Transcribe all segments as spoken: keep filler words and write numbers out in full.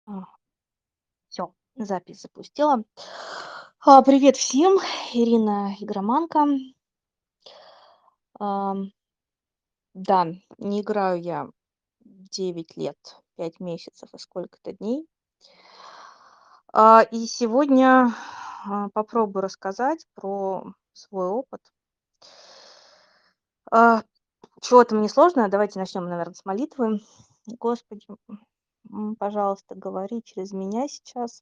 А, всё, запись запустила. А, привет всем, Ирина Игроманка. Ам, да, не играю я девять лет, пять месяцев и сколько-то дней. А, и сегодня, а, попробую рассказать про свой опыт. А, чего-то мне сложно. Давайте начнем, наверно, с молитвы. Господи, м, пожалуйста, говори через меня сейчас.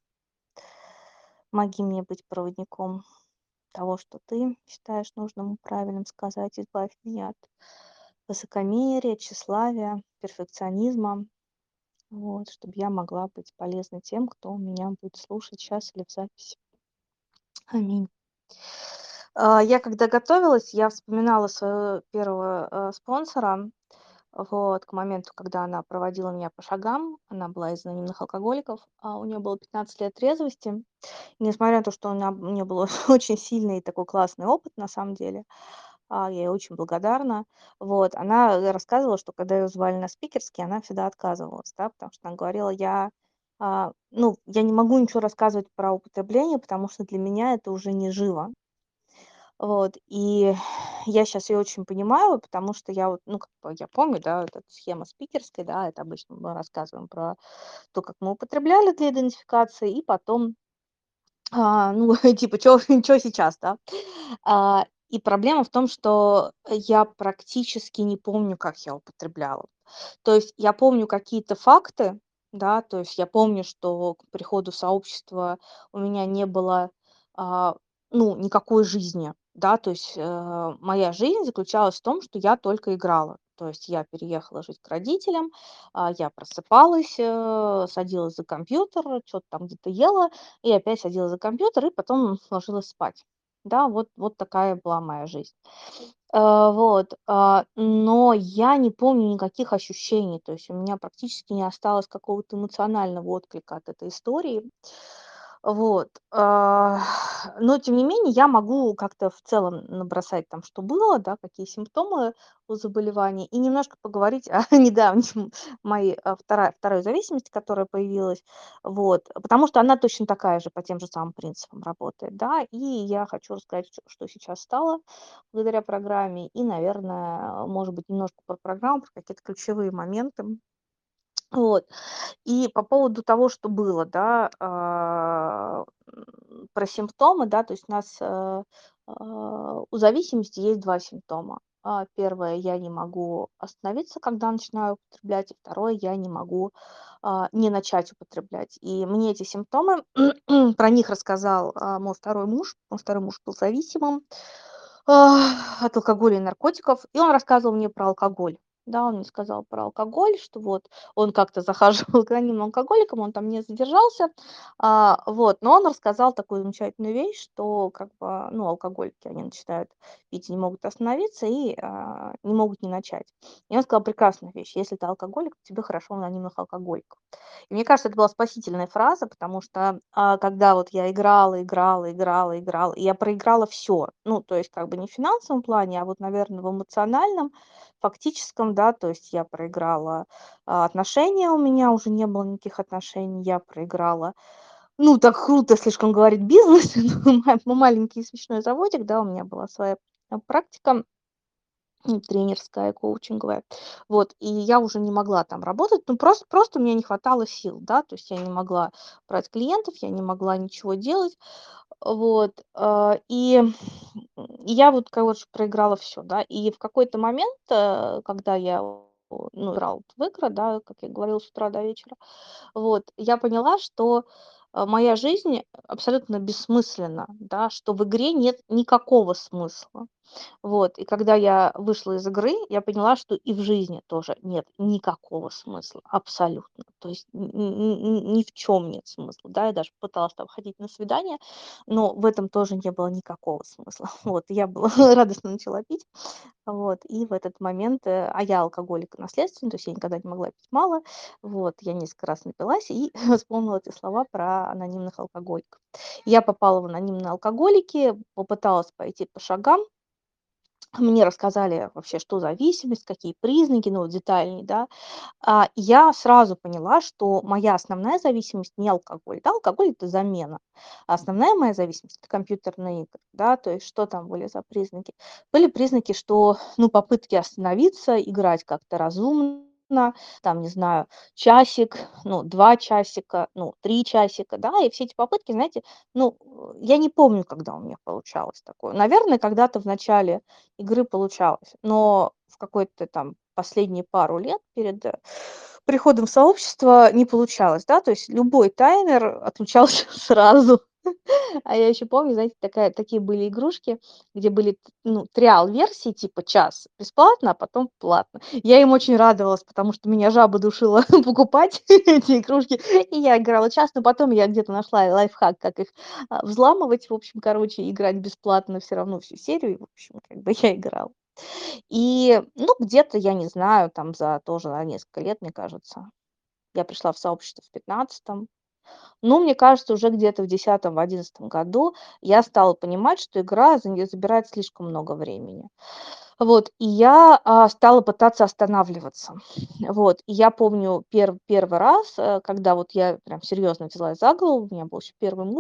Помоги мне быть проводником того, что ты считаешь нужным и правильным сказать. Избавь меня от высокомерия, тщеславия, перфекционизма. Вот, чтобы я могла быть полезной тем, кто меня будет слушать щас или в записи. Аминь. А, я когда готовилась, я вспоминала своего первого, э, спонсора. Вот, к моменту, когда она проводила меня по шагам. Она была из анонимных алкоголиков, а, у неё было пятнадцать лет трезвости. Несмотря на то, что она у неё был очень сильный и такой классный опыт на самом деле, а, я ей очень благодарна. Вот, она, э, рассказывала, что когда её звали на спикерские, она всегда отказывалась, да, потому что она говорила: "Я, а, ну, я не могу ничего рассказывать про употребление, потому что для меня это уже не живо". Вот, и я щас её очень понимаю, потому что я вот, ну, как бы я помню, да, вот эта схема спикерской, да, это обычно мы рассказываем про то, как мы употребляли для идентификации, и потом, а, ну, типа, чё чё сейчас, да. А, и проблема в том, что я практически не помню, как я употребляла. То есть я помню какие-то факты, да, то есть я помню, что к приходу в сообщество у меня не было, а, ну, никакой жизни, да, то есть, э, моя жизнь заключалась в том, что я только играла. То есть я переехала жить к родителям, а, я просыпалась, э, садилась за компьютер, чё-то там где-то ела, и опять садилась за компьютер, и потом ложилась спать. Да, вот вот такая была моя жизнь. Э, вот, а, но я не помню никаких ощущений, то есть у меня практически не осталось какого-то эмоционального отклика от этой истории. Вот, а, но тем не менее я могу как-то в целом набросать там, что было, да, какие симптомы у заболевания, и немножко поговорить о недавнем моей, а, вторая второй зависимости, которая появилась. Вот, потому что она точно такая же, по тем же самым принципам работает, да. И я хочу рассказать, чё что сейчас стало благодаря программе, и, наверное, может быть, немножко про программу, про какие-то ключевые моменты. Вот, и по поводу того, что было, да, а, м, про симптомы, да, то есть у нас, э, а, у зависимости есть два симптома. А, первое- я не могу остановиться, когда начинаю употреблять, и второе- я не могу, а, не начать употреблять. И мне эти симптомы, про них рассказал, а, мой второй муж. Мой второй муж был зависимым, а, от алкоголя и наркотиков, и он рассказывал мне про алкоголь. Да, он мне сказал про алкоголь, что вот он как-то захаживал к анонимным алкоголикам, он там не задержался, а, вот, но он рассказал такую замечательную вещь, что как бы, ну, алкоголики, они начинают пить и не могут остановиться, и, а, не могут не начать. И он сказал прекрасную вещь: "Если ты алкоголик, то тебе хорошо у анонимных алкоголиков". И мне кажется, это была спасительная фраза, потому что, а, когда вот я играла, играла, играла, играла, и я проиграла всё. Ну, то есть как бы не в финансовом плане, а вот, наверно, в эмоциональном, фактическом, да. То есть я проиграла, а, отношения, у меня уже не было никаких отношений, я проиграла, ну, так круто слишком говорить, бизнес, но ма маленький смешной заводик, да, у меня была своя, а, практика м, тренерская, коучинговая. Вот, и я уже не могла там работать, ну, просто просто мне не хватало сил, да, то есть я не могла брать клиентов, я не могла ничего делать. Вот, а, и и я вот, короче, проиграла всё, да. И в какой-то момент, э, когда я, ну, играла в игры, да, как я говорила, с утра до вечера, вот, я поняла, что, а, моя жизнь абсолютно бессмысленна, да, что в игре нет никакого смысла. Вот, и когда я вышла из игры, я поняла, что и в жизни тоже нет никакого смысла, абсолютно. То есть ни ни ни ни в чём нет смысла, да. Я даже пыталась там ходить на свидания, но в этом тоже не было никакого смысла. Вот, и я была радостно начала пить. Вот, и в этот момент, э, а я алкоголик наследственный, то есть я никогда не могла пить мало. Вот, я несколько раз напилась и вспомнила эти слова про анонимных алкоголиков. Я попала в анонимные алкоголики, попыталась пойти по шагам. Мне рассказали вообще, что зависимость, какие признаки, ну, вот детальнее, да. А, я сразу поняла, что моя основная зависимость не алкоголь, да, алкоголь- это замена. А основная моя зависимость- это компьютерные игры, да. То есть что там были за признаки? Были признаки, что, ну, попытки остановиться, играть как-то разумно, там, не знаю, часик, ну, два часика, ну, три часика, да. И все эти попытки, знаете, ну, э, я не помню, когда у меня получалось такое. Наверное, когда-то в начале игры получалось, но в какой-то там последние пару лет перед, э, приходом в сообщество не получалось, да. То есть любой таймер отключался сразу. А я еще помню, знаете, такая такие были игрушки, где были, т ну, триал-версии, типа час бесплатно, а потом платно. Я им очень радовалась, потому что меня жаба душила покупать эти игрушки, и я играла час, но потом я где-то нашла лайфхак, как их, а, взламывать. В общем, короче, играть бесплатно всё равно всю серию, и, в общем, как бы я играла. И, ну, где-то, я не знаю, там за тоже за несколько лет, мне кажется, я пришла в сообщество в пятнадцатом. Ну, мне кажется, уже где-то в десятом, в одиннадцатом году я стала понимать, что игра заня забирает слишком много времени. Вот, и я, а, стала пытаться останавливаться. Вот, и я помню пер первый раз, э, когда вот я прям серьезно взялась за голову, у меня был еще первый муж.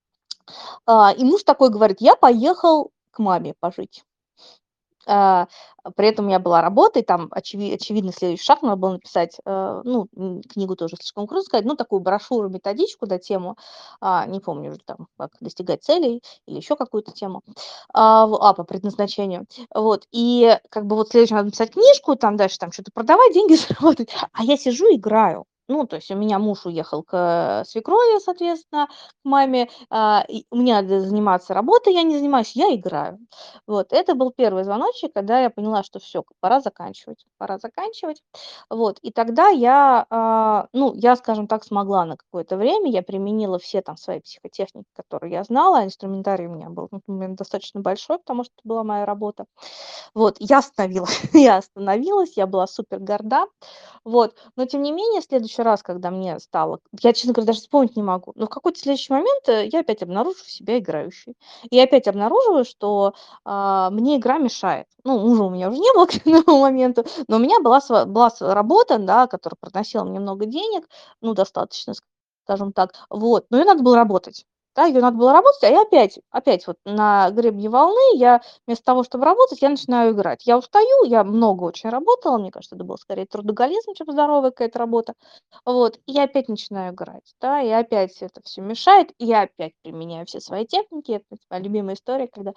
А, и муж такой говорит: "Я поехал к маме пожить". А, при этом у меня была работа, и там очеви очевидно следующий шаг надо было написать, э, ну, м, книгу тоже слишком круто сказать, ну, такую брошюру, методичку на тему, а, не помню уже там, как достигать целей или еще какую-то тему, а, в а, по предназначению. Вот, и как бы вот следующее надо написать книжку, там дальше там чё-то продавать, деньги заработать, а я сижу, играю. Ну, то есть у меня муж уехал к, э, свекрови, соответственно, к маме, а, и мне надо заниматься работой, я не занимаюсь, я играю. Вот, это был первый звоночек, когда я поняла, что всё, пора заканчивать, пора заканчивать. Вот, и тогда я, а, ну, я, скажем так, смогла на какое-то время, я применила все там свои психотехники, которые я знала, инструментарий у меня был на тот момент достаточно большой, потому что это была моя работа. Вот, я остановила я остановилась, я была супер горда. Вот, но тем не менее, в следующий раз, когда мне стало я, честно говоря, даже вспомнить не могу, но в какой-то следующий момент, э, я опять обнаруживаю себя играющей. И опять обнаруживаю, что, а, мне игра мешает. Ну, мужа у меня уже не было к тому моменту, но у меня была сво была своя работа, да, которая приносила мне много денег, ну, достаточно, скажем так. Вот, но её надо было работать. Да, её надо было работать, а я опять опять вот на гребне волны, я вместо того, чтобы работать, я начинаю играть. Я устаю, я много очень работала, мне кажется, это был скорее трудоголизм, чем здоровая какая-то работа. Вот, и я опять начинаю играть, да, и опять это всё мешает, и я опять применяю все свои техники. Это моя любимая история, когда,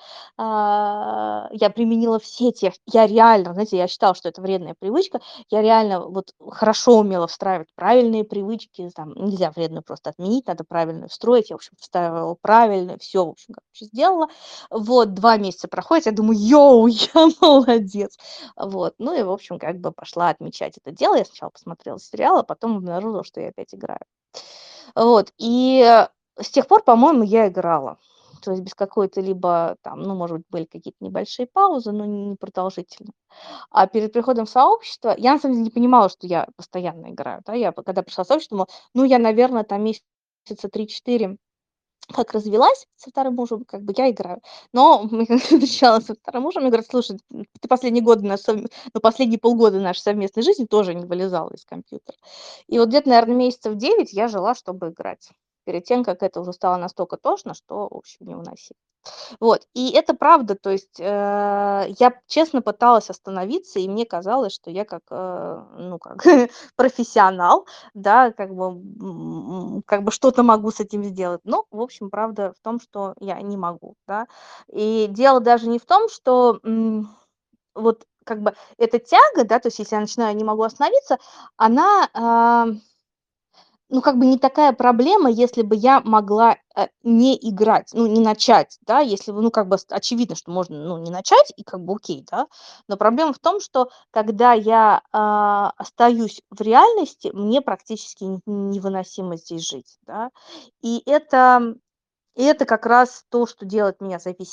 а, я применила все тех я реально, знаете, я считала, что это вредная привычка, я реально вот хорошо умела встраивать правильные привычки, там нельзя вредную просто отменить, надо правильную встроить. Я, в общем, встраивала правильно, всё, в общем, короче, сделала. Вот, два месяца проходит, я думаю: "Йоу, я молодец!" Вот, ну и, в общем, как бы пошла отмечать это дело. Я сначала посмотрела сериал, а потом обнаружила, что я опять играю. Вот, и, э, с тех пор, по-моему, я играла. То есть без какой-то либо там, ну, может быть, были какие-то небольшие паузы, но не продолжительные. А перед приходом в сообщество я, на самом деле, не понимала, что я постоянно играю, да. Я п когда пришла в сообщество, думала: "Ну, я, наверно, там месяца три четыре как развелась со вторым мужем, как бы я играю". Но мы как встречалась со вторым мужем, мне говорят: "Слушай, м, ты последние годы на совм ну, последние полгода нашей совместной жизни тоже не вылезала из компьютера". И вот где-то, наверно, месяцев девять я жила, чтобы играть. Перед тем, как это уже стало настолько тошно, что, в общем, невыносимо. Вот, и это правда, то есть, э, я честно пыталась остановиться, и мне казалось, что я как, э, ну, как профессионал, да, как бы, м, как бы что-то могу с этим сделать. Но, в общем, правда в том, что я не могу, да. И дело даже не в том, что, м, вот как бы эта тяга, да, то есть если я начинаю, не могу остановиться, она, а, ну, как бы не такая проблема, если бы я могла, э, не играть, ну, не начать, да. Если бы, ну, как бы с очевидно, что можно, ну, не начать, и как бы окей, да. Но проблема в том, что когда я, а, остаюсь в реальности, мне практически н невыносимо здесь жить, да. И это и это как раз то, что делает меня зависимой.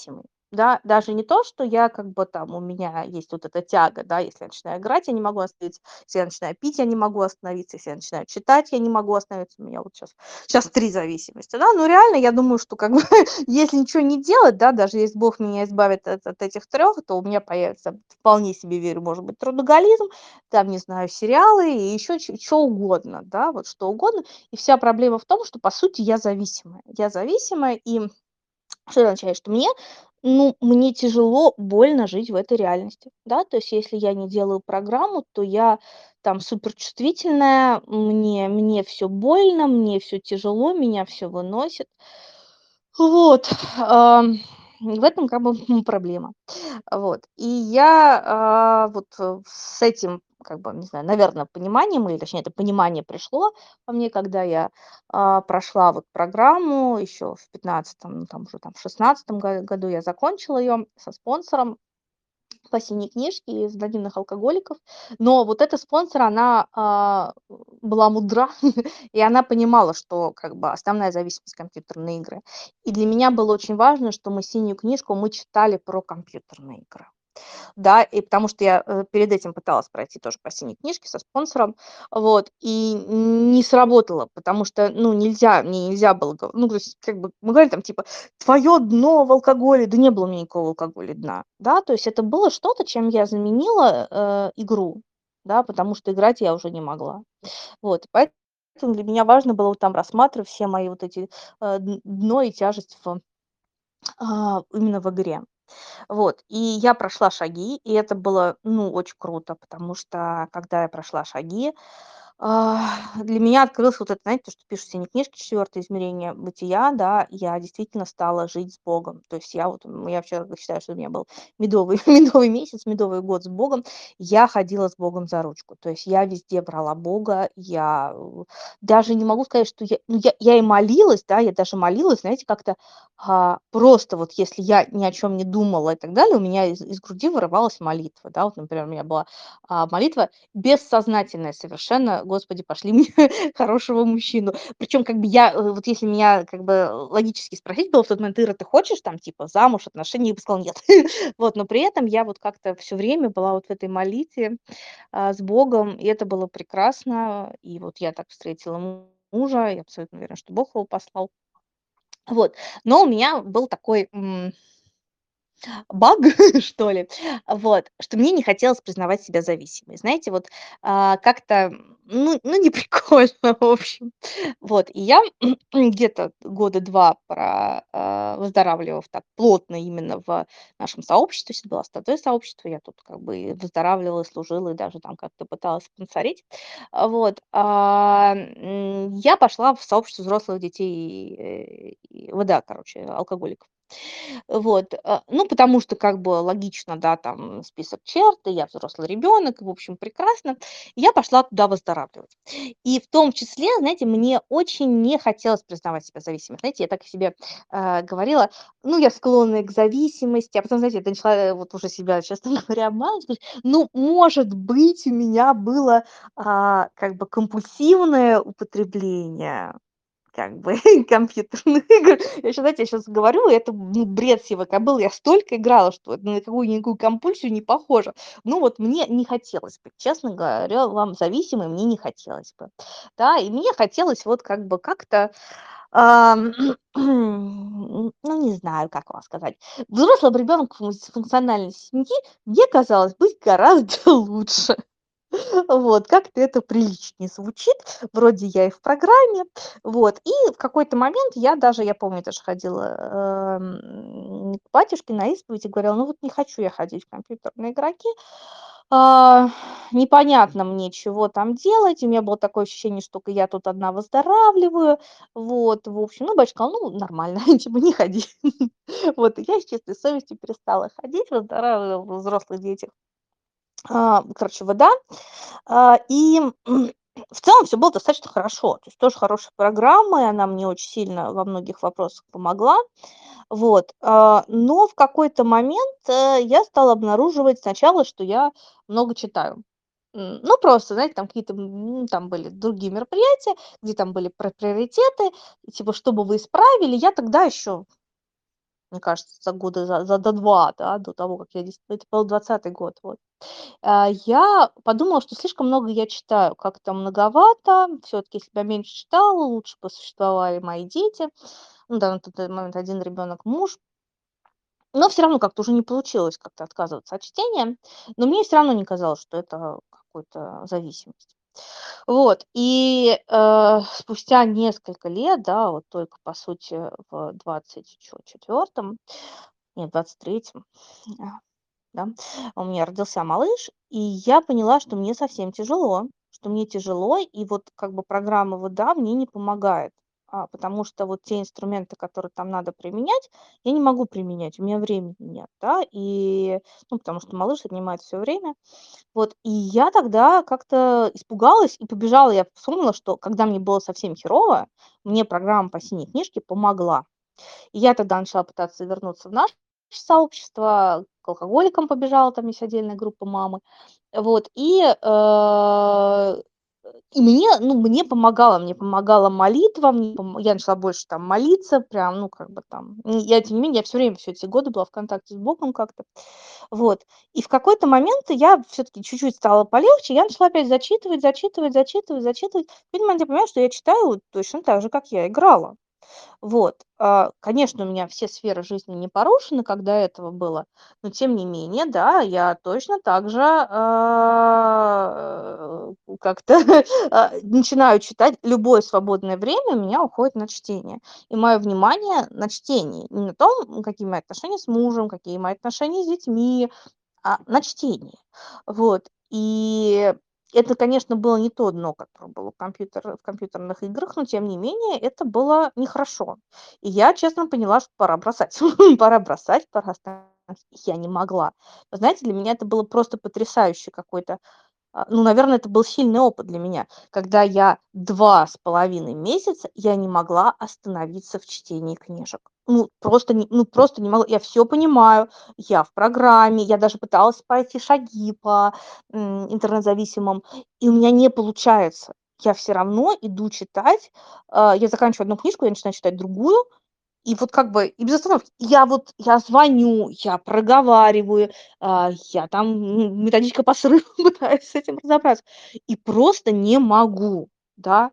Да, даже не то, что я как бы там, у меня есть вот эта тяга, да, если я начинаю играть, я не могу остановиться, если я начинаю пить, я не могу остановиться, если я начинаю читать, я не могу остановиться. У меня вот сейчас щас три зависимости, да. Но реально, я думаю, что как бы если ничего не делать, да, даже если Бог меня избавит от от этих трех, то у меня появится, вполне себе верю, может быть, трудоголизм, там, не знаю, сериалы и еще чё чё угодно, да, вот что угодно. И вся проблема в том, что, по сути, я зависимая. Я зависимая, и что это означает? Что мне, ну, мне тяжело, больно жить в этой реальности, да. То есть если я не делаю программу, то я там суперчувствительная, мне мне всё больно, мне всё тяжело, меня всё выносит. Вот, ам, в этом как бы, м, проблема. Вот, и я, а, вот, э, с этим, как бы, не знаю, наверно, пониманием, или точнее это понимание пришло ко мне, когда я, а, прошла вот программу еще в пятнадцатом, ну, там уже там в шестнадцатом го году я закончила ее со спонсором по синей книжке из анонимных алкоголиков. Но вот эта спонсор, она, а, была мудра, и она понимала, что как бы основная зависимость- компьютерные игры. И для меня было очень важно, что мы синюю книжку, мы читали про компьютерные игры. Да, и потому что я, э, перед этим пыталась пройти тоже по синей книжке со спонсором, вот, и не сработало, потому что, ну, нельзя, мне нельзя было го ну, то есть, как бы, мы говорили там типа: "Твое дно в алкоголе". Да не было у меня никакого в алкоголе дна, да. То есть это было что-то, чем я заменила, э, игру, да, потому что играть я уже не могла. Вот, поэтому для меня важно было вот там рассматривать все мои вот эти, э, д дно и тяжесть в а, именно в игре. Вот, и я прошла шаги, и это было, ну, очень круто, потому что, когда я прошла шаги, а, для меня открылось вот это, знаете, то, что пишут в синей книжке, четвёртое измерение бытия, да. Я действительно стала жить с Богом. То есть я вот, м, я вообще считаю, что у меня был медовый медовый месяц, медовый год с Богом. Я ходила с Богом за ручку. То есть я везде брала Бога. Я, э, даже не могу сказать, что я, ну, я я и молилась, да, я даже молилась, знаете, как-то, а, просто вот если я ни о чём не думала и так далее, у меня из из груди вырывалась молитва, да. Вот, например, у меня была, а, молитва бессознательная совершенно: "Господи, пошли мне хорошего мужчину". Причем как бы я, э, вот если меня как бы логически спросить было в тот момент: "Ира, ты хочешь там типа замуж, отношения?" Я бы сказала: "Нет". Вот, но при этом я вот как-то всё время была вот в этой молитве, а, с Богом, и это было прекрасно. И вот я так встретила мужа, я абсолютно уверена, что Бог его послал. Вот, но у меня был такой, м баг, что ли, вот, что мне не хотелось признавать себя зависимой. Знаете, вот, а, как-то, ну ну, не прикольно, в общем. Вот, и я где-то года два про а, выздоравливав так плотно именно в нашем сообществе, то есть это было основное сообщество, я тут как бы и выздоравливала, и служила, и даже там как-то пыталась спонсорить. А, вот, а, м, я пошла в сообщество взрослых детей, э, и ВДА, короче, алкоголиков. Вот, а, ну, потому что как бы логично, да, там список черт, и я взрослый ребенок, и, в общем, прекрасно. И я пошла туда выздоравливать. И в том числе, знаете, мне очень не хотелось признавать себя зависимой. Знаете, я так себе, а, говорила: "Ну, я склонная к зависимости". А потом, знаете, я начала, э, вот уже себя, честно говоря, обманывать, говорить: "Ну, может быть, у меня было, а, как бы компульсивное употребление как бы компьютерных игр". Я щас, знаете, я щас говорю, и это, ну, бред сивой кобылы. Я столько играла, что это ни на какую-никакую компульсию не похоже. Ну, вот мне не хотелось быть, честно говоря вам, зависимой мне не хотелось бы. Да, и мне хотелось вот как бы как-то, ам, н ну, не знаю, как вам сказать. Взрослым ребенком в мультифункциональной семьи мне казалось быть гораздо лучше. Вот, как-то это приличнее звучит. Вроде я и в программе. Вот, и в какой-то момент я даже, я помню, даже ходила, эм, к батюшке на исповедь и говорила: "Ну, вот не хочу я ходить в компьютерные игроки. А, непонятно мне, чего там делать". У меня было такое ощущение, что ка я тут одна выздоравливаю. Вот, в общем, ну, батюшка сказал: "Ну, нормально, типа не ходи". Вот, и я с чистой совестью перестала ходить, выздоравливала во взрослых детях. А, короче, ВДА. А, и в целом всё было достаточно хорошо. То есть тоже хорошая программа, и она мне очень сильно во многих вопросах помогла. Вот, а, но в какой-то момент, э, я стала обнаруживать сначала, что я много читаю. М, ну, просто, знаете, там какие-то, м, там были другие мероприятия, где там были про приоритеты, типа: "Что бы вы исправили?" Я тогда еще мне кажется, за года за за до два, да, до того, как я дес это был двадцатый год, вот. А, я подумала, что слишком много я читаю, как-то многовато. Всё-таки, если бы я меньше читала, лучше бы существовали мои дети. Ну да, на тот момент один ребенок, муж. Но всё равно как-то уже не получилось как-то отказываться от чтения. Но мне всё равно не казалось, что это какой-то зависимость. Вот, и, э, спустя несколько лет, да, вот только, по сути, в двадцать чё четвёртом, нет, двадцать третьем, а, да, у меня родился малыш, и я поняла, что мне совсем тяжело, что мне тяжело, и вот как бы программа ВДА мне не помогает. А, потому что вот те инструменты, которые там надо применять, я не могу применять, у меня времени нет, да, и, ну, потому что малыш отнимает всё время. Вот, и я тогда как-то испугалась и побежала. Я вспомнила, что когда мне было совсем херово, мне программа по синей книжке помогла. И я тогда начала пытаться вернуться в наше сообщество, к алкоголикам побежала, там есть отдельная группа "Мамы". Вот, и, э, и мне, ну, мне помогало, мне помогала молитва, мне пом я начала больше там молиться, прям, ну, как бы там. М, я, тем не менее, я всё время, все эти годы была в контакте с Богом как-то. Вот, и в какой-то момент я всё-таки чуть-чуть стало полегче, я начала опять зачитывать, зачитывать, зачитывать, зачитывать. В какой-то момент я понимаю, что я читаю точно так же, как я играла. Вот, а, конечно, у меня все сферы жизни не порушены, как до этого было, но тем не менее, да, я точно так же, а, как-то, а, начинаю читать. Любое свободное время у меня уходит на чтение. И мое внимание на чтении. Не на том, какие мои отношения с мужем, какие мои отношения с детьми, а на чтении. Вот, и это, конечно, было не то дно, которое было в компьютер в компьютерных играх, но тем не менее это было нехорошо. И я честно поняла, что пора бросать. Пора бросать, пора останавливаться. Я не могла. Вы знаете, для меня это было просто потрясающе какой-то, а, ну, наверно, это был сильный опыт для меня, когда я два с половиной месяца я не могла остановиться в чтении книжек. Ну, просто не ну, просто не могла. Я всё понимаю, я в программе, я даже пыталась пройти шаги по, м, интернет-зависимым, и у меня не получается. Я всё равно иду читать. А, я заканчиваю одну книжку, я начинаю читать другую, и вот как бы и без остановки. Я вот, я звоню, я проговариваю, а, я там, м, методичка по срыву пытаюсь с этим разобраться, и просто не могу, да.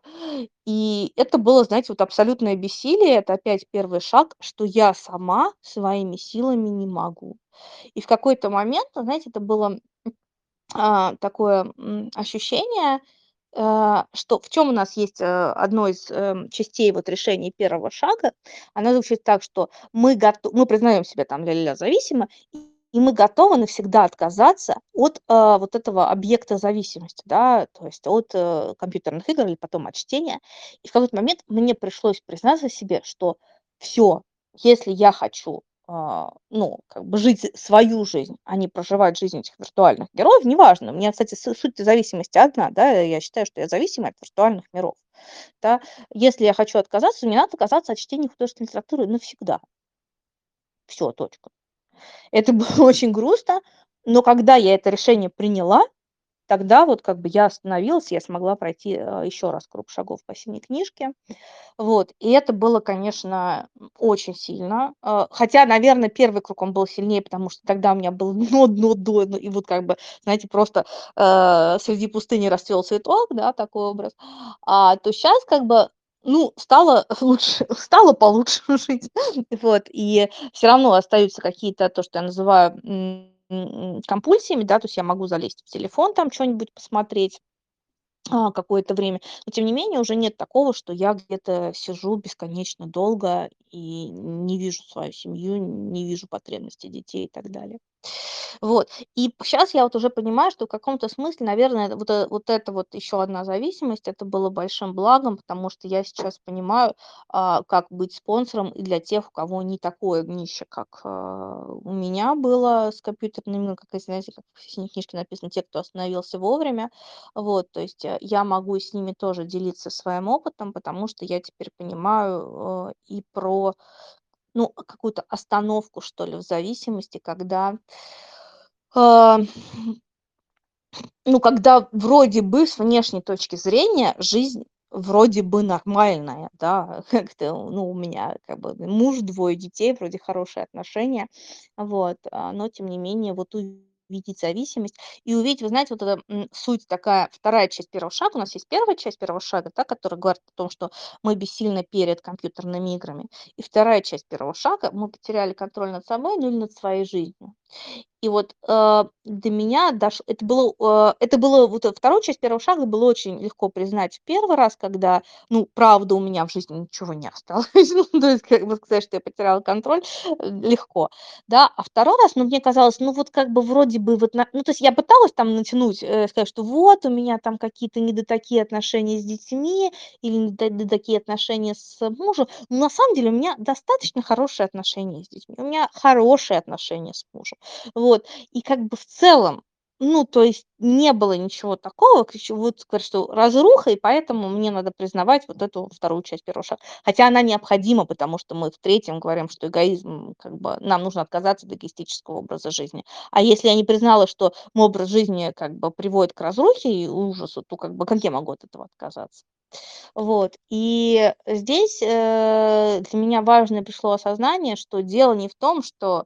И это было, знаете, вот абсолютное бессилие. Это опять первый шаг, что я сама своими силами не могу. И в какой-то момент, вы знаете, это было, а, такое, м, ощущение, а, что в чём у нас есть, э, одно из, эм, частей вот решения первого шага. Оно звучит так, что мы гото мы признаем себя там ля-ля-ля зависимы, и мы готовы навсегда отказаться от, а, вот этого объекта зависимости, да, то есть от, э, компьютерных игр или потом от чтения. И в какой-то момент мне пришлось признаться себе, что всё, если я хочу, а, ну, как бы жить свою жизнь, а не проживать жизнь этих виртуальных героев, неважно. У меня, кстати, с суть зависимости одна, да, я считаю, что я зависима от виртуальных миров, да. Если я хочу отказаться, мне надо отказаться от чтения художественной литературы навсегда. Всё, точка. Это было очень грустно, но когда я это решение приняла, тогда вот как бы я остановилась, я смогла пройти, а, еще раз круг шагов по синей книжке. Вот, и это было, конечно, м, очень сильно. А, хотя, наверно, первый круг, он был сильнее, потому что тогда у меня было дно дно дно, и вот как бы, знаете, просто, а, среди пустыни расцвел цветок, да, такой образ. А, то щас как бы, ну, стало лучше, стало получше жить. Вот, и всё равно остаются какие-то, то, что я называю, м, м, компульсиями, да, то есть я могу залезть в телефон, там чё-нибудь посмотреть, а, какое-то время. Но тем не менее уже нет такого, что я где-то сижу бесконечно долго и не вижу свою семью, не вижу потребностей детей и так далее. Вот, и щас я вот уже понимаю, что в каком-то смысле, наверное, вот э вот это вот еще одна зависимость, это было большим благом, потому что я сейчас понимаю, а, как быть спонсором и для тех, у кого не такое днище, как, а, у меня было с компьютерными, как, и знаете, как в синей книжке написано: "Те, кто остановился вовремя". Вот, то есть, э, я могу с ними тоже делиться своим опытом, потому что я теперь понимаю, э, и про, ну, какую-то остановку, что ли, в зависимости, когда а, ну, когда вроде бы с внешней точки зрения жизнь вроде бы нормальная, да, как-то, ну, у меня как бы муж, двое детей, вроде хорошие отношения, вот, а, но тем не менее вот увидеть зависимость и увидеть, вы знаете, вот эта, м, суть такая, вторая часть первого шага. У нас есть первая часть первого шага, да, которая говорит о том, что мы бессильны перед компьютерными играми, и вторая часть первого шага: мы потеряли контроль над собой, ну, или над своей жизнью. И вот, э, до меня дош это было, э, это было вот, э, вторую часть первого шага было очень легко признать в первый раз, когда, ну, правда, у меня в жизни ничего не осталось. Ну, то есть, как бы сказать, что я потеряла контроль, э, легко, да. А второй раз, ну, мне казалось, ну, вот как бы вроде бы вот на ну, то есть я пыталась там натянуть, э, сказать, что вот у меня там какие-то не до такие отношения с детьми или не до не такие отношения с мужем, но на самом деле у меня достаточно хорошие отношения с детьми, у меня хорошие отношения с мужем. Вот. И как бы в целом, ну, то есть не было ничего такого, к чему вот сказать, что разруха, и поэтому мне надо признавать вот эту вторую часть первого шага. Хотя она необходима, потому что мы в третьем говорим, что эгоизм, как бы нам нужно отказаться от эгоистического образа жизни. А если я не признала, что мой образ жизни как бы приводит к разрухе и ужасу, то как бы как я могу от этого отказаться? Вот. И здесь, э, для меня важное пришло осознание, что дело не в том, что,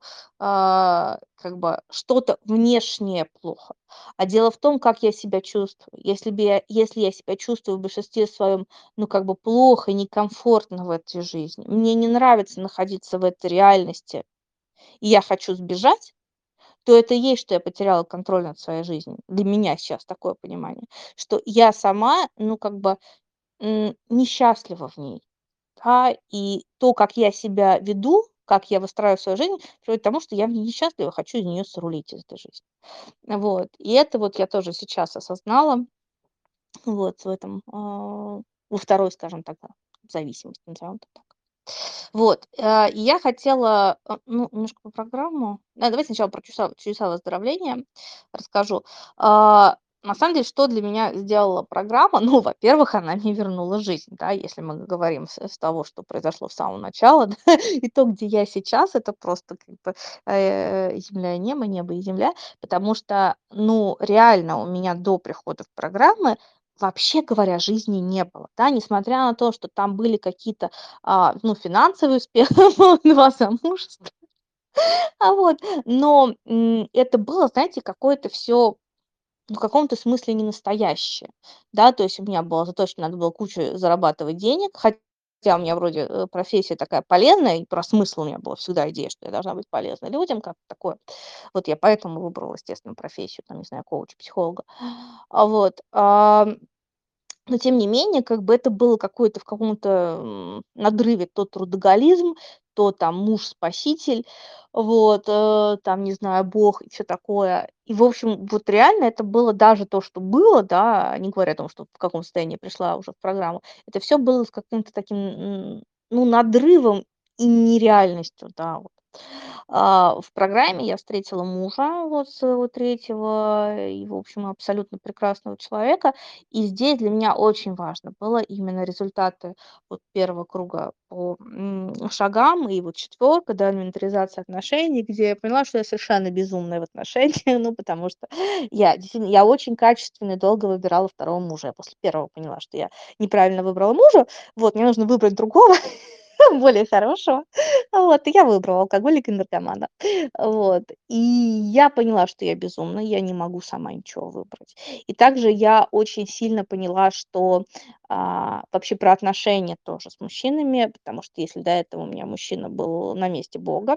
а, как бы что-то внешнее плохо, а дело в том, как я себя чувствую. Если бы я если я себя чувствую в большинстве своем, ну, как бы плохо и некомфортно в этой жизни, мне не нравится находиться в этой реальности, и я хочу сбежать, то это и есть, что я потеряла контроль над своей жизнью. Для меня сейчас такое понимание, что я сама, ну, как бы, м, несчастлива в ней. Да, и то, как я себя веду, как я выстраиваю свою жизнь, приводит к тому, что я в ней несчастлива, хочу из нее срулить, из этой жизни. Вот. И это вот я тоже сейчас осознала, вот в этом, а, во второй, скажем так, да, зависимости, назовем это так. Вот, а, и я хотела, а, ну, немножко по программу. Да, давайте сначала про чудеса чудеса выздоровления расскажу. А, на самом деле, что для меня сделала программа? Ну, во-первых, она мне вернула жизнь, да, если мы говорим с с того, что произошло с самого начала, да, и то, где я сейчас, это просто как бы, э, земля и небо, небо и земля. Потому что, ну, реально у меня до прихода в программы, вообще говоря, жизни не было, да. Несмотря на то, что там были какие-то, а, ну, финансовый успех, два замужества. А вот, но, м, это было, знаете, какое-то всё, ну, в каком-то смысле не настоящее. Да, то есть у меня было заточено, надо было кучу зарабатывать денег, хотя у меня вроде, э, профессия такая полезная, и про смысл у меня была всегда идея, что я должна быть полезной людям, как-то такое. Вот я поэтому выбрала, естественно, профессию, там, не знаю, коуча, психолога. А вот, ам, но тем не менее, как бы это было какое-то в каком-то, м, надрыве: то трудоголизм, то там муж-спаситель, вот, э, там, не знаю, Бог и всё такое. И, в общем, вот реально это было даже то, что было, да, не говоря о том, что в каком состоянии я пришла уже в программу, это всё было с каким-то таким, м, ну, надрывом и нереальностью, да, вот. А, в программе я встретила мужа, вот своего третьего, и, в общем, абсолютно прекрасного человека. И здесь для меня очень важно было именно результаты вот первого круга по, м, шагам и вот четвёрка, да, инвентаризация отношений, где я поняла, что я совершенно безумная в отношениях. Ну, потому что я действительно, я очень качественно и долго выбирала второго мужа. Я после первого поняла, что я неправильно выбрала мужа. Вот, мне нужно выбрать другого, более хорошего. Вот, и я выбрала алкоголика и наркомана. Вот, и я поняла, что я безумна, я не могу сама ничего выбрать. И также я очень сильно поняла, что, а, вообще про отношения тоже с мужчинами, потому что если до этого у меня мужчина был на месте Бога,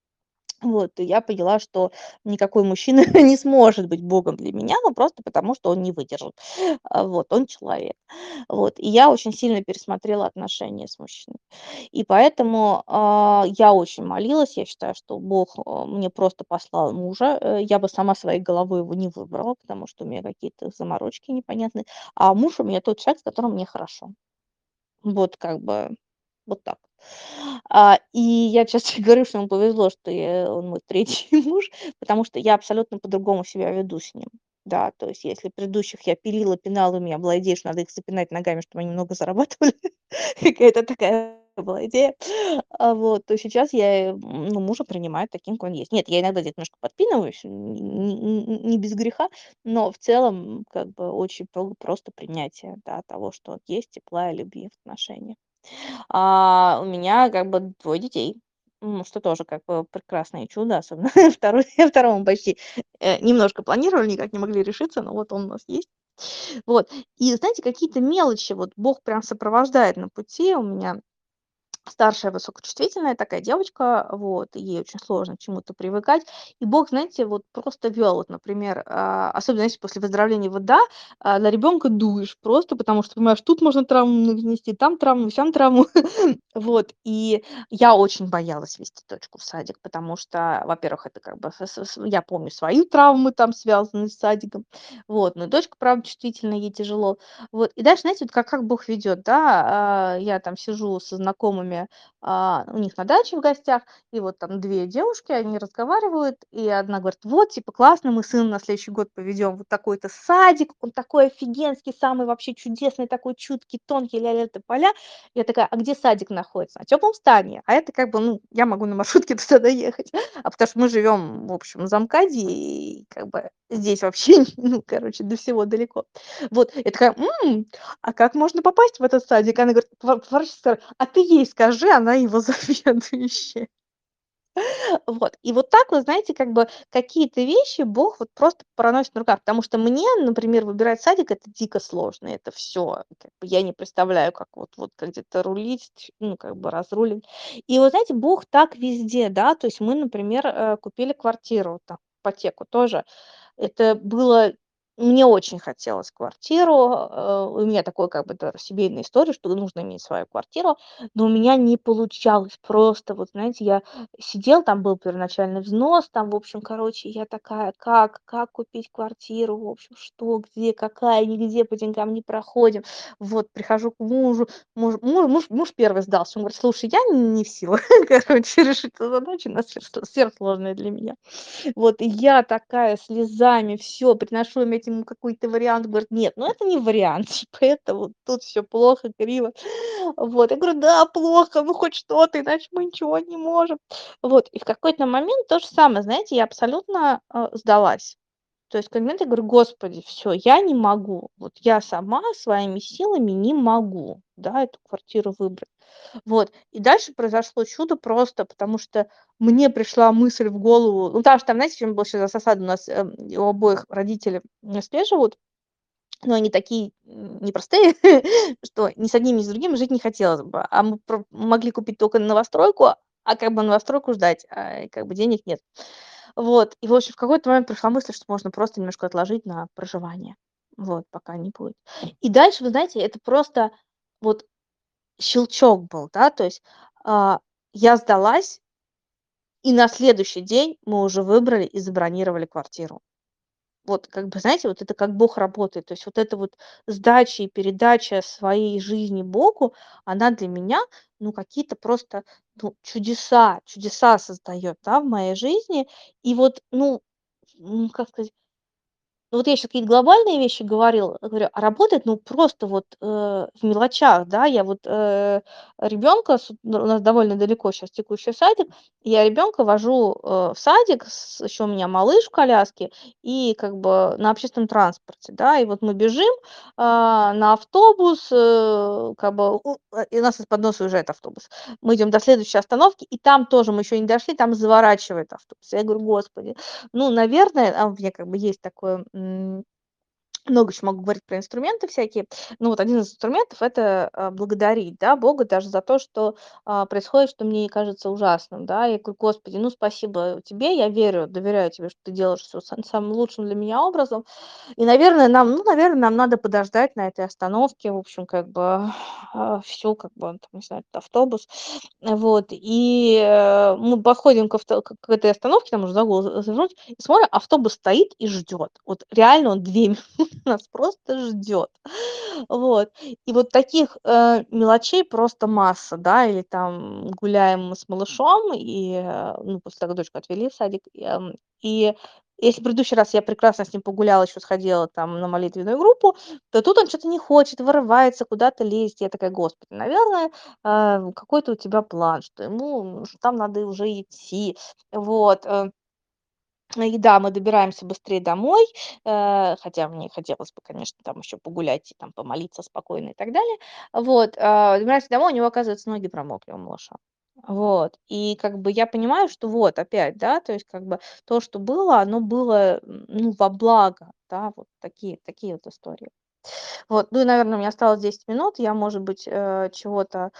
вот, то я поняла, что никакой мужчина не сможет быть Богом для меня, ну, просто потому что он не выдержит. А, вот, он человек. Вот, и я очень сильно пересмотрела отношения с мужчиной. И поэтому, а, я очень молилась. Я считаю, что Бог, а, мне просто послал мужа. Э, я бы сама своей головой его не выбрала, потому что у меня какие-то заморочки непонятные. А муж у меня тот человек, с которым мне хорошо. Вот как бы вот так. А, и я часто говорю, что ему повезло, что я он мой третий муж, потому что я абсолютно по-другому себя веду с ним. Да, то есть если предыдущих я пилила, пинала, у меня была идея, что надо их запинать ногами, чтобы они много зарабатывали, какая-то такая была идея. А, вот, то сейчас я, э, ну, мужа принимаю таким, какой он есть. Нет, я иногда где-то немножко подпинываюсь, н н н не без греха, но в целом, как бы, очень про просто принятие, да, того, что вот есть, тепла и любви в отношениях. А, у меня как бы двое детей, м, что тоже как бы прекрасное чудо, особенно второй второго мы почти, э, немножко планировали, никак не могли решиться, но вот он у нас есть. Вот. И знаете, какие-то мелочи вот Бог прям сопровождает на пути. У меня старшая высокочувствительная такая девочка, вот, и ей очень сложно к чему-то привыкать. И Бог, знаете, вот просто вел, вот, например, а, особенно, знаете, после выздоровления ВДА, а, на ребенка дуешь просто, потому что понимаешь, тут можно травму нанести, там травму, сям травму. Вот, и я очень боялась вести дочку в садик, потому что, во-первых, это как бы с с с я помню свои травмы там, связанные с садиком. Вот, но дочка, правда, чувствительная, ей тяжело. Вот, и дальше, знаете, вот как как Бог ведет, да, а, я там сижу со знакомыми, а, у них на даче в гостях, и вот там две девушки, они разговаривают, и одна говорит: "Вот, типа, классно, мы сына на следующий год поведем в вот такой-то садик, он такой офигенский, самый вообще чудесный, такой чуткий, тонкий, ля-ля тополя". Я такая: "А где садик находится?" "На теплом здании". А это как бы, ну, я могу на маршрутке туда доехать. А потому что мы живем, в общем, в замкаде, и как бы здесь вообще, ну, короче, до всего далеко. Вот, я такая: "М, а как можно попасть в этот садик?" Она говорит, пова поворачивается и говорит: "А ты ей скажи, она его заведующая". Вот. И вот так вот, знаете, как бы какие-то вещи Бог вот просто проносит на руках. Потому что мне, например, выбирать садик- это дико сложно. Это все, как бы я не представляю, как вот вот как где-то рулить, ть ну, как бы разруливать. И вот, знаете, Бог так везде, да. То есть мы, например, э, купили квартиру там, ипотеку тоже. Это было мне очень хотелось квартиру. Э, у меня такой как бы тоже семейная история, что нужно иметь свою квартиру, но у меня не получалось. Просто вот, знаете, я сидел, там был первоначальный взнос, там, в общем, короче, я такая: "Как как купить квартиру? В общем, что, где, какая, нигде по деньгам не проходим". Вот, прихожу к мужу, муж му муж муж первый сдался. Он говорит: "Слушай, я не в силах, короче, решить эту задачу, она сверх сверхсложная для меня". Вот, и я такая слезами все приношу им этим какой-то вариант. Говорит: "Нет, ну это не вариант, типа это вот тут все плохо, криво". Вот, я говорю: "Да, плохо, ну хоть что-то, иначе мы ничего не можем". Вот, и в какой-то момент то же самое, знаете, я абсолютно, э, сдалась. То есть в какой-то момент я говорю: "Господи, все, я не могу. Вот я сама своими силами не могу, да, эту квартиру выбрать". Вот. И дальше произошло чудо просто, потому что мне пришла мысль в голову. Ну, потому что там, знаете, в чём была еще засада? У нас, эм, у обоих родители в Москве живут, но они такие, м, непростые, что ни с одним, ни с другим жить не хотелось бы. А мы про могли купить только новостройку, а как бы новостройку ждать, а, как бы денег нет. Вот. И, в общем, в какой-то момент пришла мысль, что можно просто немножко отложить на проживание. Вот, пока не будет. И дальше, вы знаете, это просто вот щелчок был, да, то есть, а, я сдалась, и на следующий день мы уже выбрали и забронировали квартиру. Вот, как бы, знаете, вот это как Бог работает. То есть вот эта вот сдача и передача своей жизни Богу, она для меня, ну, какие-то просто, ну, чудеса, чудеса создает, да, в моей жизни. И вот, ну, м, как сказать, ну, вот я сейчас какие-то глобальные вещи говорил, говорю, а работает, ну, просто вот, э, в мелочах, да. Я вот, э, ребёнка с у нас довольно далеко сейчас текущий садик. Я ребенка вожу, э, в садик, с еще у меня малыш в коляске, и как бы на общественном транспорте, да. И вот мы бежим, а, на автобус, э, как бы, у э, и у нас из-под носа уезжает автобус. Мы идем до следующей остановки, и там тоже мы еще не дошли, там заворачивает автобус. Я говорю: "Господи". Ну, наверное, а, у меня как бы есть такое, м, много чего могу говорить про инструменты всякие. Ну, вот один из инструментов- это, а, благодарить, да, Бога даже за то, что, а, происходит, что мне кажется ужасным, да. Я говорю: "Господи, ну, спасибо тебе, я верю, доверяю тебе, что ты делаешь всё са самым лучшим для меня образом". И, наверное, нам, ну, наверное, нам надо подождать на этой остановке, в общем, как бы, а, всё, как бы, там, не знаю, этот автобус. Вот, и, э, мы подходим к авто к к этой остановке, там уже за угол за завернуть, и смотрим, автобус стоит и ждет. Вот реально он две минуты нас просто ждет. Вот. И вот таких, э, мелочей просто масса, да. Или там гуляем мы с малышом, и, э, ну, после того, как дочку отвели в садик, и, эм, и Если в предыдущий раз я прекрасно с ним погуляла, еще сходила там на молитвенную группу, то тут он чё-то не хочет, вырывается, куда-то лезет. Я такая: "Господи, наверное, а, какой-то у тебя план, что ему, что там надо уже идти". Вот, э. И да, мы добираемся быстрее домой, э, хотя мне хотелось бы, конечно, там еще погулять и там помолиться спокойно и так далее. Вот, а, добираемся домой, у него, оказывается, ноги промокли, у малыша. Вот, и как бы я понимаю, что вот опять, да, то есть как бы то, что было, оно было, м, ну, во благо, да, вот такие такие вот истории. Вот, ну и, наверно, у меня осталось десять минут. Я, может быть, э, чего-то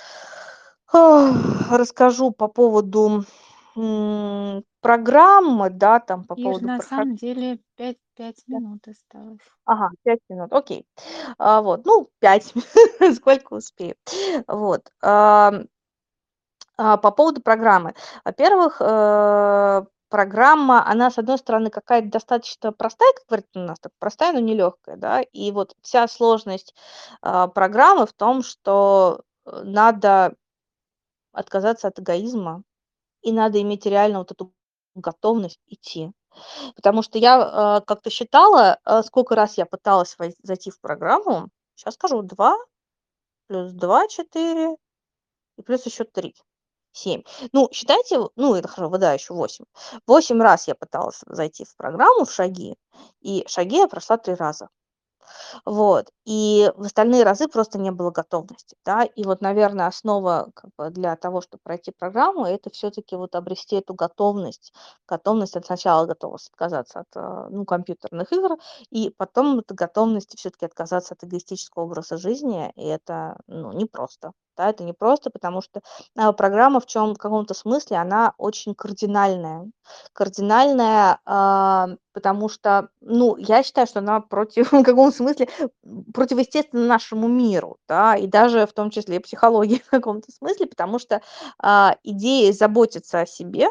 расскажу по поводу, м, программы, да, там по Ир, поводу на прохож самом деле пять пять Да. минут осталось. Ага, пять минут, окей. А, вот, ну, пять, сколько успею. Вот, ам А, по поводу программы. Во-первых, э, программа, она, с одной стороны, какая-то достаточно простая, как говорят у нас, так простая, но не легкая, да. И вот вся сложность, а, программы в том, что, э, надо отказаться от эгоизма и надо иметь реально вот эту готовность идти. Потому что я, э, как-то считала, э, сколько раз я пыталась вой зайти в программу. Щас скажу: два плюс два- четыре и плюс еще три- семь. Ну, считайте, в ну, это хорошо, да, еще восемь. восемь раз я пыталась зайти в программу, в "Шаги", и "Шаги" я прошла три раза. Вот, и в остальные разы просто не было готовности, да. И вот, наверно, основа как бы для того, чтоб пройти программу- это всё-таки вот обрести эту готовность. Готовность от сначала готовность отказаться от, э, ну, компьютерных игр, и потом эта готовность всё-таки отказаться от эгоистического образа жизни. И это, ну, непросто. Да, это непросто, потому что, а, программа в чём в каком-то смысле она очень кардинальная. Кардинальная, а, потому что, ну, я считаю, что она против в каком смысле, м, противоестественна нашему миру, да, и даже в том числе и психологии в каком-то смысле, потому что, а, идеи заботиться о себе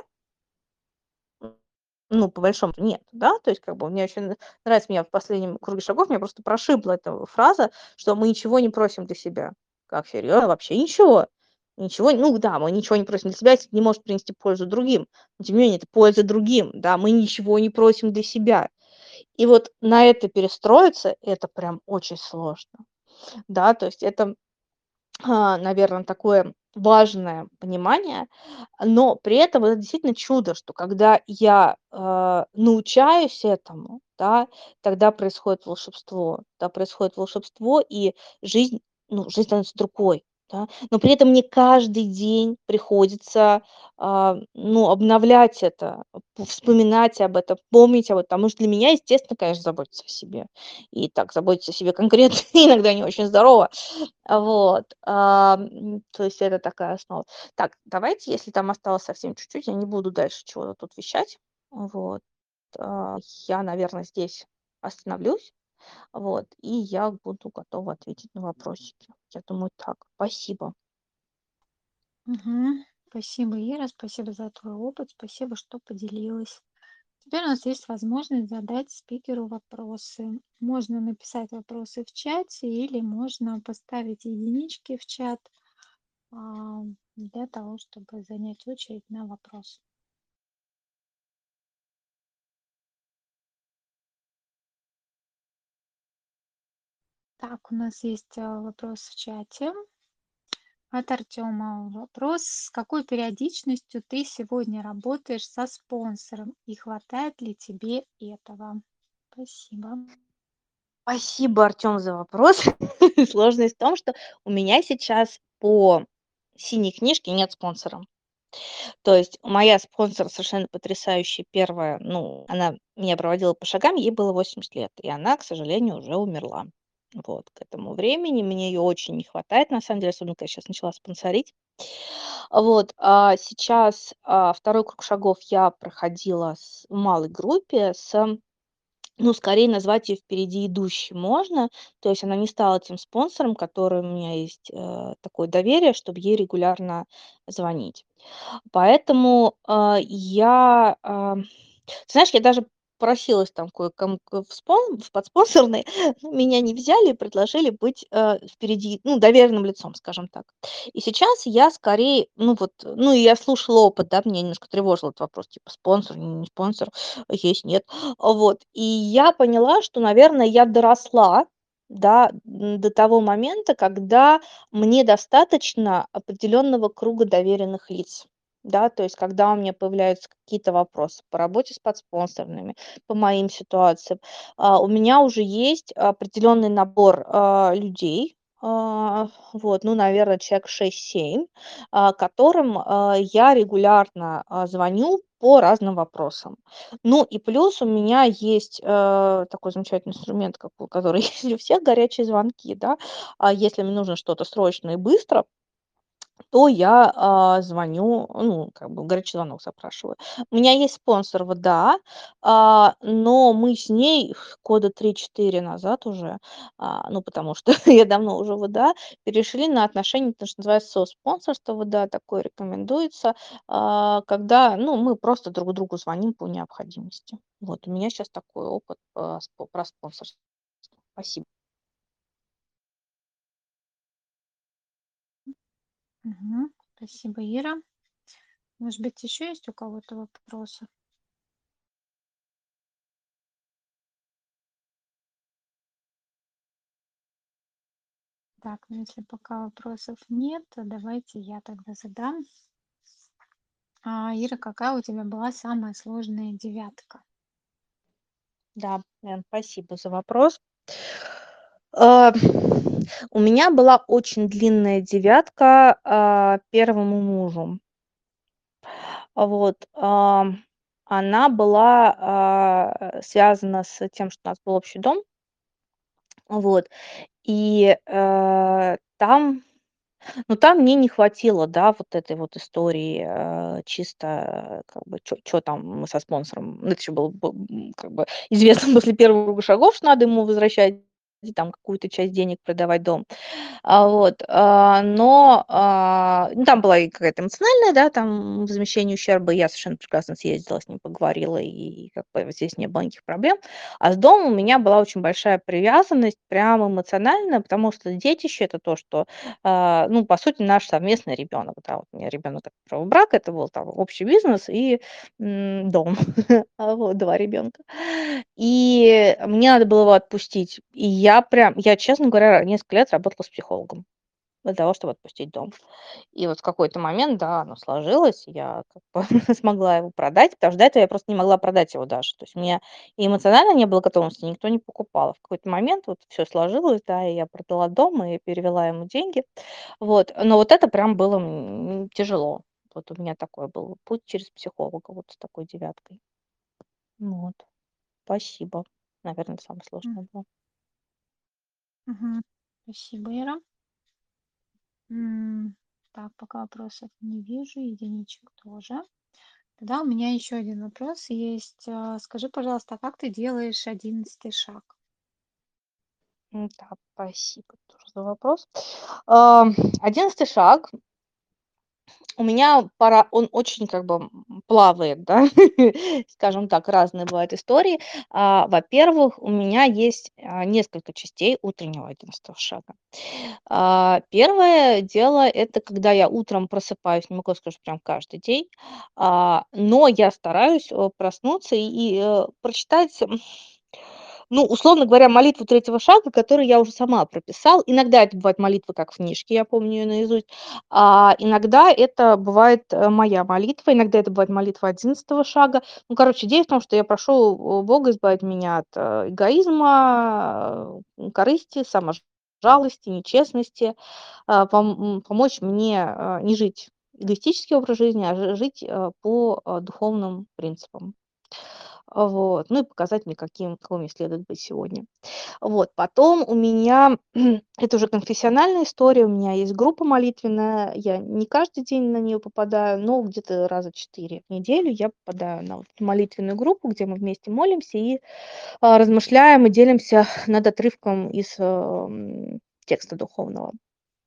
ну, по большому-то, нет, да. То есть как бы мне очень н нравится, меня в последнем "Круге шагов" меня просто прошибла эта фраза, что мы ничего не просим для себя. Как, серьезно? Вообще ничего? Ничего ну да, мы ничего не просим для себя, если это не может принести пользу другим. Но тем не менее это польза другим, да, мы ничего не просим для себя. И вот на это перестроиться- это прям очень сложно. Да, то есть это, а, наверно, такое важное понимание, но при этом это действительно чудо, что когда я, а, научаюсь этому, да, тогда происходит волшебство. Да, происходит волшебство, и жизнь, ну, жизнь становится другой, да. Но при этом мне каждый день приходится, а, ну, обновлять это, п вспоминать об этом, помнить об этом. Потому что для меня, естественно, конечно, заботиться о себе. И так заботиться о себе конкретно иногда не очень здорово. Вот, ам, то есть это такая основа. Так, давайте, если там осталось совсем чуть-чуть, я не буду дальше чего-то тут вещать. Вот, а, я, наверно, здесь остановлюсь. Вот, и я буду готова ответить на вопросики. Я думаю так. Спасибо. Мгм. Спасибо, Ира, спасибо за твой опыт, спасибо, что поделилась. Теперь у нас есть возможность задать спикеру вопросы. Можно написать вопросы в чате или можно поставить единички в чат, а, для того, чтобы занять очередь на вопрос. Так, у нас есть, а, вопрос в чате от Артёма. Вопрос: "С какой периодичностью ты сегодня работаешь со спонсором и хватает ли тебе этого?" Спасибо. Спасибо, Артём, за вопрос. Сложность в том, что у меня сейчас по "Синей книжке" нет спонсора. То есть моя спонсор совершенно потрясающая первая, ну, она меня проводила по шагам, ей было восемьдесят лет, и она, к сожалению, уже умерла. Вот, к этому времени мне её очень не хватает, на самом деле, особенно когда щас начала спонсорить. Вот, а сейчас, а, второй круг шагов я проходила с в малой группе с, ну, скорее назвать её "впереди идущей" можно. То есть она не стала тем спонсором, который у меня есть, э, такое доверие, чтоб ей регулярно звонить. Поэтому, а, я, ам, ты знаешь, я даже попросилась там кое-кому к в спон в подспонсорные, но меня не взяли и предложили быть, э, впереди, ну, доверенным лицом, скажем так. И сейчас я скорее, ну вот, ну, и я слушала опыт, да, меня немножко тревожил этот вопрос, типа спонсор, не спонсор, есть, нет. Вот. И я поняла, что, наверное, я доросла, да, м, до того момента, когда мне достаточно определенного круга доверенных лиц. Да, то есть когда у меня появляются какие-то вопросы по работе с подспонсорными, по моим ситуациям, а, у меня уже есть определенный набор, а, людей, а, вот, ну, наверное, человек шесть-семь, а, которым, а, я регулярно, а, звоню по разным вопросам. Ну и плюс у меня есть, э, такой замечательный инструмент, как у который есть у всех, горячие звонки, да. А если мне нужно что-то срочно и быстро, то я, а, звоню, ну, как бы горячий звонок запрашиваю. У меня есть спонсор ВДА, а, но мы с ней года три-четыре назад уже, а, ну, потому что я давно уже в ВДА, перешли на отношения, то, что называется со-спонсорство ВДА, такое рекомендуется, а, когда, ну, мы просто друг другу звоним по необходимости. Вот у меня сейчас такой опыт, а, спо про спонсорство. Спасибо. Мгм. Спасибо, Ира. Может быть, еще есть у кого-то вопросы? Так, ну если пока вопросов нет, то давайте я тогда задам. А, Ира, какая у тебя была самая сложная девятка? Да, Эн, спасибо за вопрос. А, у меня была очень длинная девятка, а, первому мужу. Вот, ам, она была, а, связана с тем, что у нас был общий дом. Вот, и, э, там, ну, там мне не хватило, да, вот этой вот истории, э, чисто, как бы, чё чё там мы со спонсором. Ну, это еще было б м, как бы известно после первого круга шагов, что надо ему возвращать там какую-то часть денег, продавать дом. А, вот, а, но, а, ну, там была и какая-то эмоциональная, да, там возмещение ущерба. Я совершенно прекрасно съездила с ним, поговорила, и как бы здесь не было никаких проблем. А с домом у меня была очень большая привязанность, прям эмоциональная, потому что детище- это то, что, а, ну, по сути, наш совместный ребенок. Да, вот у меня ребенок от первого брака, это был там общий бизнес и, м, дом. А, вот два ребенка. И мне надо было его отпустить. И я прям, я, честно говоря, несколько лет работала с психологом для того, чтобы отпустить дом. И вот в какой-то момент, да, оно сложилось, я как бы смогла его продать, потому что до этого я просто не могла продать его даже. То есть у меня и эмоционально не было готовности, никто не покупал. В какой-то момент вот все сложилось, да, и я продала дом и перевела ему деньги. Вот, но вот это прям было, м, тяжело. Вот у меня такой был путь через психолога, вот с такой девяткой. Вот, спасибо. Наверное, это самое М, сложное было. мгм. Спасибо, Ира. М, Так, пока вопросов не вижу, единичек тоже. Тогда у меня еще один вопрос есть. А, Скажи, пожалуйста, а как ты делаешь одиннадцатый шаг? М, да, спасибо тоже за вопрос. Ам, одиннадцатый шаг у меня пора он очень как бы, м, плавает, да, скажем так, разные бывают истории. А, во-первых, у меня есть, а, несколько частей утреннего одиннадцатого шага. А, первое дело- это когда я утром просыпаюсь, не могу сказать, что прям каждый день, а, но я стараюсь, э, проснуться и, и, э, прочитать, ну, условно говоря, молитву третьего шага, которую я уже сама прописала. Иногда это бывает молитва, как в книжке, я помню ее наизусть, а иногда это бывает, э, моя молитва, иногда это бывает молитва одиннадцатого шага. Ну, короче, идея в том, что я прошу, э, Бога избавить меня от, э, эгоизма, э, корысти, саможалости, нечестности, а, пом м, помочь мне, а, не жить эгоистический образ жизни, а жи жить, э, по, э, духовным принципам. А, вот. Ну и показать мне, каким какой мне следует быть сегодня. Вот. Потом у меня это уже конфессиональная история. У меня есть группа молитвенная. Я не каждый день на нее попадаю, но где-то раза четыре в неделю я попадаю на вот эту молитвенную группу, где мы вместе молимся и, а, размышляем и делимся над отрывком из, ам, текста духовного.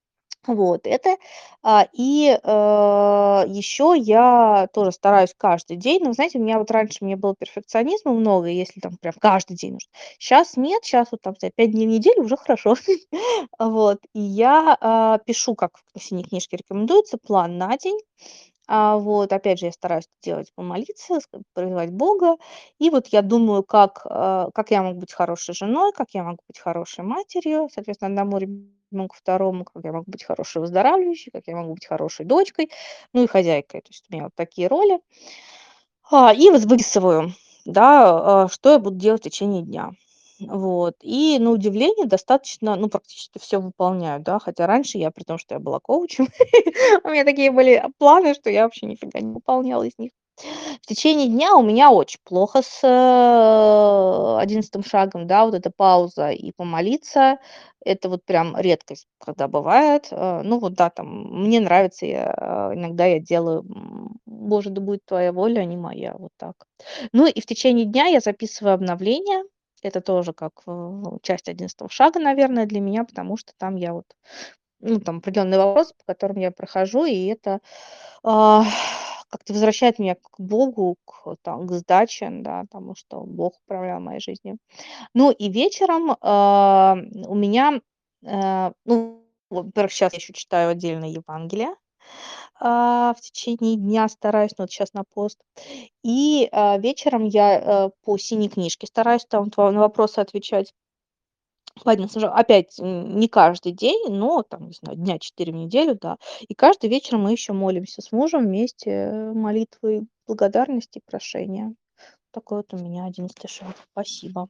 Вот это. А, и, э, еще я тоже стараюсь каждый день. Но, знаете, у меня вот раньше у меня был перфекционизма много, и если там прям каждый день нужно. Щас нет, щас вот там, знаю, пять дней в неделю уже хорошо. Вот. И я, а, пишу, как в синей книжке рекомендуется, план на день. А, вот. Опять же, я стараюсь это делать, помолиться, ск призвать Бога. И вот я думаю, как, а, как я могу быть хорошей женой, как я могу быть хорошей матерью, соответственно, одному ребенку, второму, как я могу быть хорошей выздоравливающей, как я могу быть хорошей дочкой, ну и хозяйкой. То есть у меня вот такие роли. А, и вот выписываю, да, а, что я буду делать в течение дня. Вот. И на удивление достаточно, ну, практически всё выполняю, да. Хотя раньше я, при том, что я была коучем, у меня такие были планы, что я вообще нифига не выполняла из них. В течение дня у меня очень плохо с, э, одиннадцатым шагом, да. Вот эта пауза и помолиться- это вот прям редкость, когда бывает. Э, ну вот да, там мне нравится, я, а, иногда я делаю, м: "Боже, да будет твоя воля, а не моя". Вот так. Ну и в течение дня я записываю обновления. Это тоже как, э, часть одиннадцатого шага, наверное, для меня, потому что там я вот, ну, там определенные вопросы, по которым я прохожу, и это, а, как-то возвращает меня к Богу, к там, к сдаче, да, тому, что Бог управлял моей жизнью. Ну и вечером, а, у меня, э, ну, во-первых, щас я еще читаю отдельно Евангелие, а, в течение дня стараюсь, но вот щас на пост. И, а, вечером я, э, по синей книжке стараюсь там тво на вопросы отвечать. По одиннадцатому ша опять, н не каждый день, но там, не знаю, дня четыре в неделю, да. И каждый вечер мы еще молимся с мужем вместе, э, молитвой благодарности и прошения. Такой вот у меня одиннадцатый шаг. Спасибо.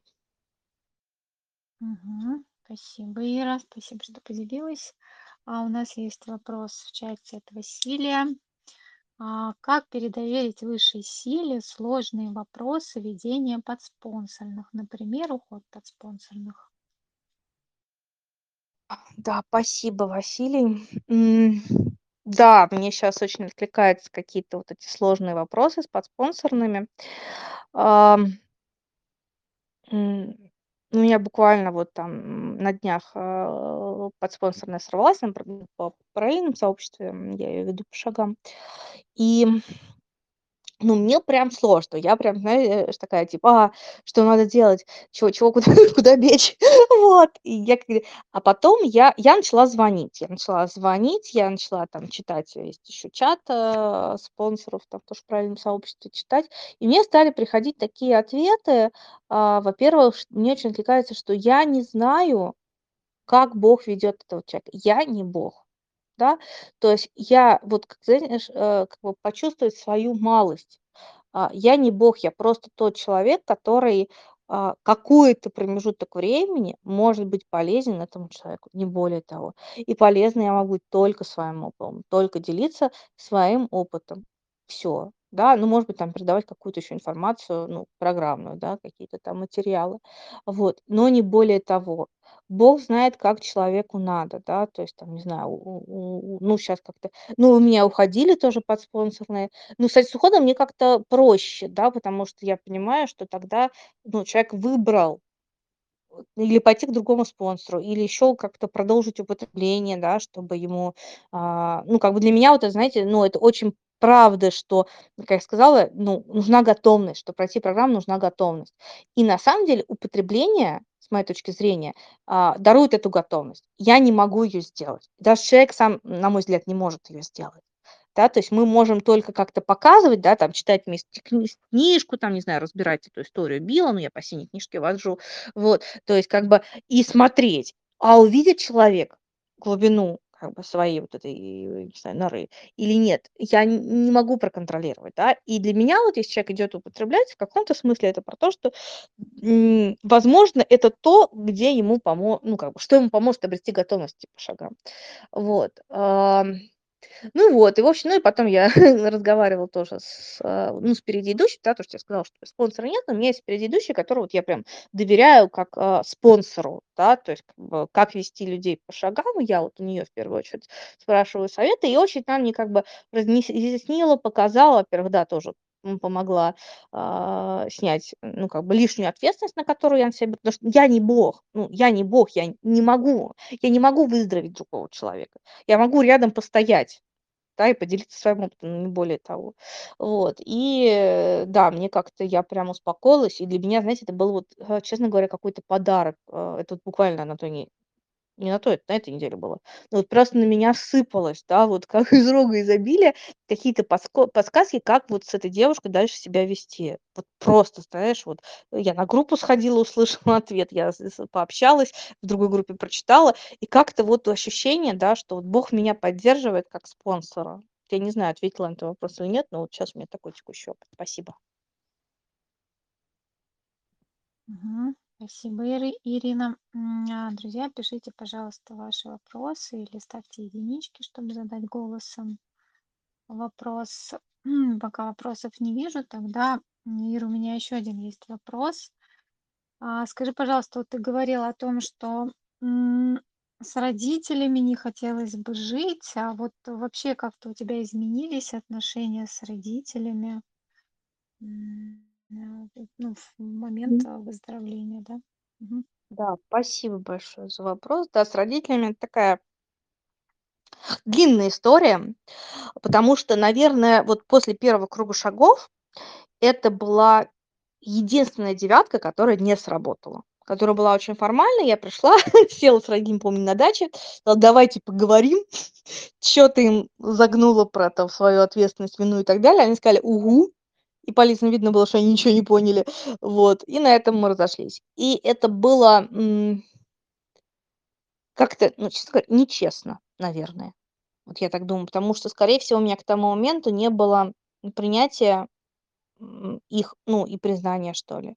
Мгм. Спасибо, Ира. Спасибо, что поделилась. А у нас есть вопрос в чате от Василия. А, как передоверить высшей силе сложные вопросы ведения подспонсорных, например, уход подспонсорных? А, да, спасибо, Василий. М, да, мне щас очень откликаются какие-то вот эти сложные вопросы с подспонсорными. Ам М, у меня буквально вот там, м, на днях, а, подспонсорная сорвалась, там пр по параллельном сообществе, м, я её веду по шагам. И ну, мне прям сложно. Я прям, знаешь, такая типа: "А, что надо делать? Чё чего, куда куда бечь?" Вот. И я как а потом я я начала звонить. Я начала звонить, я начала там читать, есть еще чат, а, спонсоров, там тоже в правильном сообществе читать. И мне стали приходить такие ответы. А, во-первых, ш мне очень откликается, что я не знаю, как Бог ведет этого человека. Я не Бог, да. То есть я вот, как знаешь, э, как бы почувствовать свою малость. А, я не Бог, я просто тот человек, который, а, какой-то промежуток времени может быть полезен этому человеку, не более того. И полезна я могу быть только своим опытом, только делиться своим опытом. Всё. Да, ну, может быть, там передавать какую-то еще информацию, ну, программную, да, какие-то там материалы. Вот, но не более того. Бог знает, как человеку надо, да. То есть там, не знаю, у у у ну, щас как-то ну, у меня уходили тоже подспонсорные. Ну, кстати, с уходом мне как-то проще, да, потому что я понимаю, что тогда, ну, человек выбрал или пойти к другому спонсору, или еще как-то продолжить употребление, да, чтобы ему, а, ну, как бы для меня вот это, знаете, ну, это очень правда, что, как я сказала, ну, нужна готовность, чтобы пройти программу, нужна готовность. И на самом деле употребление, с моей точки зрения, а, дарует эту готовность. Я не могу ее сделать. Даже человек сам, на мой взгляд, не может ее сделать. Да, то есть мы можем только как-то показывать, да, там, читать вместе кни книжку, там, не знаю, разбирать эту историю Билла, ну, я по синей книжке вожу. Вот, то есть как бы и смотреть. А увидит человек глубину как бы своей вот этой, не знаю, норы или нет, я н не могу проконтролировать, да. И для меня вот, если человек идет употреблять, в каком-то смысле это про то, что, м, возможно, это то, где ему помо ну, как бы, что ему поможет обрести готовность идти по шагам. Вот, ам, ну вот, и, в общем, ну и потом я разговаривала тоже с, а, ну, с впереди идущим, да, то, что я сказала, что спонсора нет, но у меня есть впереди идущий, которому вот я прям доверяю как, а, спонсору, да, то есть как бы как вести людей по шагам. Я вот у нее в первую очередь спрашиваю советы, и очень она мне как бы разнес разъяснила, показала. Во-первых, да, тоже м, помогла, а, снять, ну, как бы лишнюю ответственность, на которую я на себя беру. Потому что я не бог. Ну, я не бог, я не могу я не могу выздороветь другого человека. Я могу рядом постоять, да, и поделиться своим опытом, но не более того. Вот. И, э, да, мне как-то я прям успокоилась, и для меня, знаете, это был вот, э, честно говоря, какой-то подарок. Э, это вот буквально на той не не на той, на этой неделе было. Ну, вот просто на меня сыпалось, да, вот как из рога изобилия какие-то подско подсказки, как вот с этой девушкой дальше себя вести. Вот просто, знаешь, вот я на группу сходила, услышала ответ, я с с пообщалась, в другой группе прочитала, и как-то вот ощущение, да, что вот Бог меня поддерживает как спонсора. Я не знаю, ответила на твой вопрос или нет, но вот щас у меня такой текущий опыт. Спасибо. Мгм. Спасибо, Ири Ирина. М, а, друзья, пишите, пожалуйста, ваши вопросы или ставьте единички, чтобы задать голосом вопрос. М, Пока вопросов не вижу, тогда, м, Ира, у меня еще один есть вопрос. А, скажи, пожалуйста, вот ты говорила о том, что м, с родителями не хотелось бы жить, а вот вообще как-то у тебя изменились отношения с родителями, м, а, ну, в момент Мгм. а, выздоровления, да? Мгм. Да, спасибо большое за вопрос. Да, с родителями это такая длинная история, потому что, наверное, вот после первого круга шагов это была единственная девятка, которая не сработала, которая была очень формальной. Я пришла, села с родителями, помню, на даче, сказала: "Давайте поговорим". Чё-то им загнула про там свою ответственность, вину и так далее. Они сказали: "Угу". И по лицам видно было, что они ничего не поняли. Вот. И на этом мы разошлись. И это было, м, как-то, ну, честно говоря, нечестно, наверное. Вот я так думаю, потому что, скорее всего, у меня к тому моменту не было принятия, м, их, ну, и признания, что ли.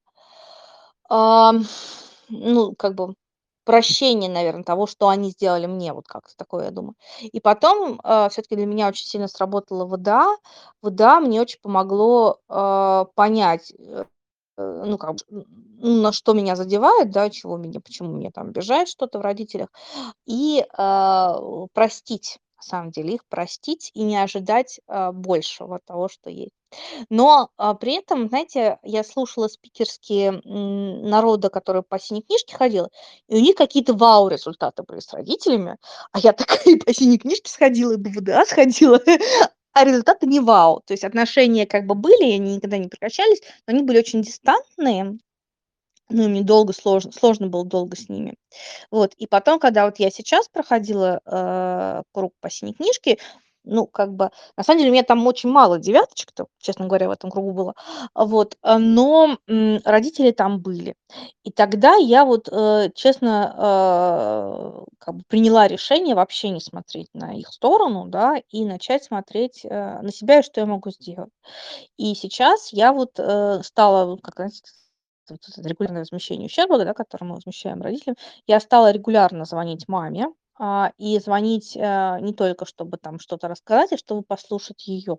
Ам, ну, как бы прощение, наверное, того, что они сделали мне, вот как-то такое, я думаю. И потом, все таки для меня очень сильно сработала вэ дэ а. вэ дэ а мне очень помогло, а, понять, э, э, ну, как бы, н ну, на что меня задевает, да, чего меня почему меня там обижает что-то в родителях, и, а, простить, на самом деле, их простить и не ожидать, а, большего от того, что есть. Но, а, при этом, знаете, я слушала спикерские, м, народа, которые по синей книжке ходила, и у них какие-то вау-результаты были с родителями. А я такая и по синей книжке сходила, и по вэ дэ а сходила, а результаты не вау. То есть отношения как бы были, и они никогда не прекращались, но они были очень дистантные. Ну, и мне долго сложно сложно было долго с ними. Вот, и потом, когда вот я сейчас проходила, э, круг по синей книжке, ну, как бы, на самом деле, у меня там очень мало девяточек-то, честно говоря, в этом кругу было. А, вот, а, но, м, родители там были. И тогда я вот, э, честно, а, как бы приняла решение вообще не смотреть на их сторону, да, и начать смотреть, э, на себя и что я могу сделать. И сейчас я вот, э, стала, вот как раз вот это регулярное возмещение ущерба, да, который мы возмещаем родителям. Я стала регулярно звонить маме, а, и звонить, а, не только чтобы там что-то рассказать, а чтобы послушать ее.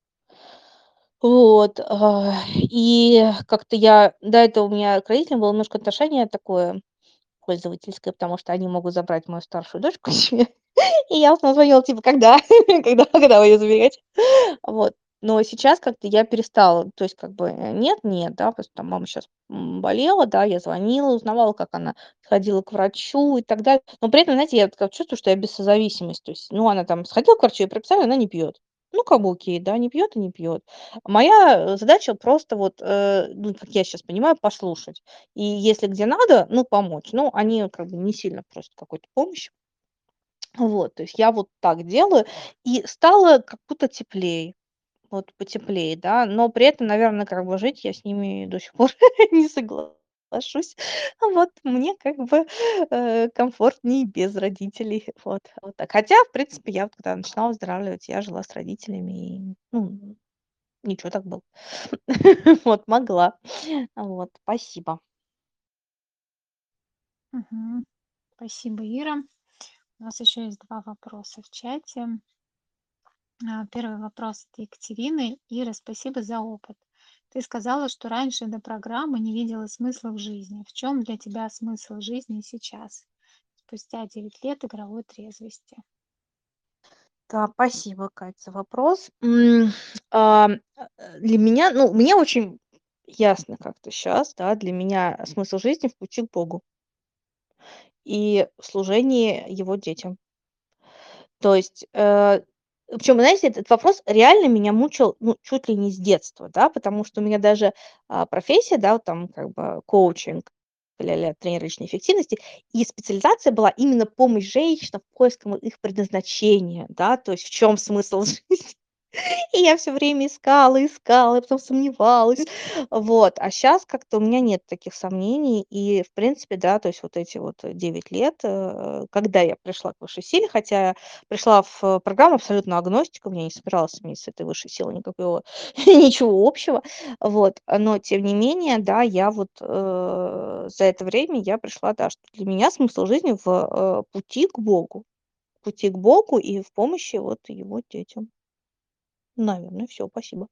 Вот, а, и как-то я до этого у меня к родителям было немножко отношение такое пользовательское, потому что они могут забрать мою старшую дочку к себе. И я в основном звонила типа: "Когда? Когда когда вы её заберете?" Вот. Но сейчас как-то я перестала, то есть как бы, э, нет, нет, да, потому что там мама щас, м, болела, да, я звонила, узнавала, как она, ходила к врачу и так далее. Но при этом, знаете, я вот как чувствую, что я без созависимости. То есть, ну, она там сходила к врачу, ей прописали, она не пьет. Ну, как бы окей, да, не пьет и не пьет. Моя, э, задача просто вот, э, ну, как я сейчас понимаю, послушать. И если где надо, ну, помочь. Ну, они как бы не сильно просят какой-то помощи. Вот, то есть я вот так делаю, и стало как будто теплее. Вот потеплее, да, но при этом, наверное, как бы жить я с ними до сих пор не соглашусь. Вот мне как бы, э, комфортнее без родителей. Вот вот так. Хотя, в принципе, я вот когда начинала выздоравливать, я жила с родителями, и, ну, ничего так было. Вот, могла. Вот, спасибо. Мгм. Спасибо, Ира. У нас еще есть два вопроса в чате. А, Первый вопрос от Екатерины. Ира, спасибо за опыт. Ты сказала, что раньше до программы не видела смысла в жизни. В чем для тебя смысл жизни сейчас, спустя девять лет игровой трезвости? Да, спасибо, Кать, за вопрос. М, ам, э, для меня, ну, мне очень ясно как-то щас, да, для меня смысл жизни в пути к Богу и в служении Его детям. То есть, э, причем, знаете, этот вопрос реально меня мучил, ну, чуть ли не с детства, да, потому что у меня даже, а, профессия, да, вот там как бы коучинг, ля-ля, тренер личной эффективности, и специализация была именно помощь женщинам в поиском их предназначения, да, то есть в чем смысл жизни. И я все время искала, искала, и потом сомневалась. Вот. А сейчас как-то у меня нет таких сомнений. И, в принципе, да, то есть вот эти вот э, девять лет, э, когда я пришла к высшей силе, хотя я пришла в э, программу абсолютно агностика, у меня не собиралась иметь с этой высшей силой никакого ничего общего. Вот. А, но тем не менее, да, я вот, э, за это время я пришла, да, что для меня смысл жизни в, э, пути к Богу. Пути к Богу и в помощи вот Его детям. Наверное, все, спасибо.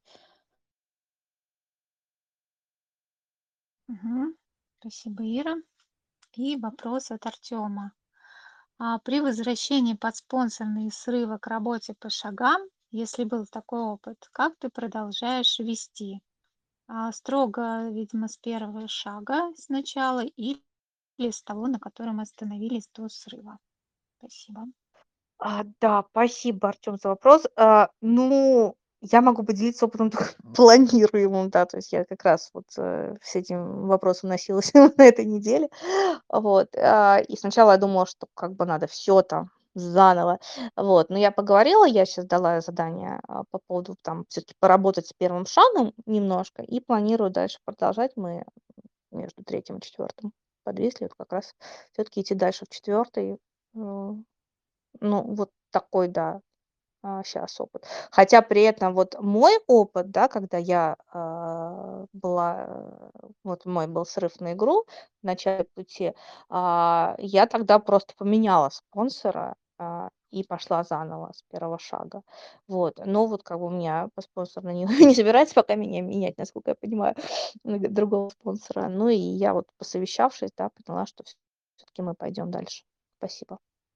Мгм. Спасибо, Ира. И вопрос от Артема. А при возвращении под спонсорные срыва к работе по шагам, если был такой опыт, как ты продолжаешь вести? А, строго, видимо, с первого шага сначала или с того, на котором остановились до срыва? Спасибо. А, да, спасибо, Артём, за вопрос. А, ну, я могу поделиться опытом только планируемым, да, то есть я как раз вот, э, с этим вопросом носилась на этой неделе. Вот, а, и сначала я думала, что как бы надо все там заново. Вот, но я поговорила, я сейчас дала задание, а, по поводу там все таки поработать с первым шагом немножко и планирую дальше продолжать. Мы между третьим и четвёртым подвисли, вот как раз все таки идти дальше в четвёртый. Ну, вот такой, да, сейчас опыт. Хотя при этом вот мой опыт, да, когда я, а, была, э, вот мой был срыв на игру в начале пути, а, я тогда просто поменяла спонсора, а, и пошла заново с первого шага. Вот. Но вот как бы у меня по спонсору не не собирается пока меня менять, насколько я понимаю, г другого спонсора. Ну и я вот, посовещавшись, да, поняла, что все таки мы пойдем дальше. Спасибо.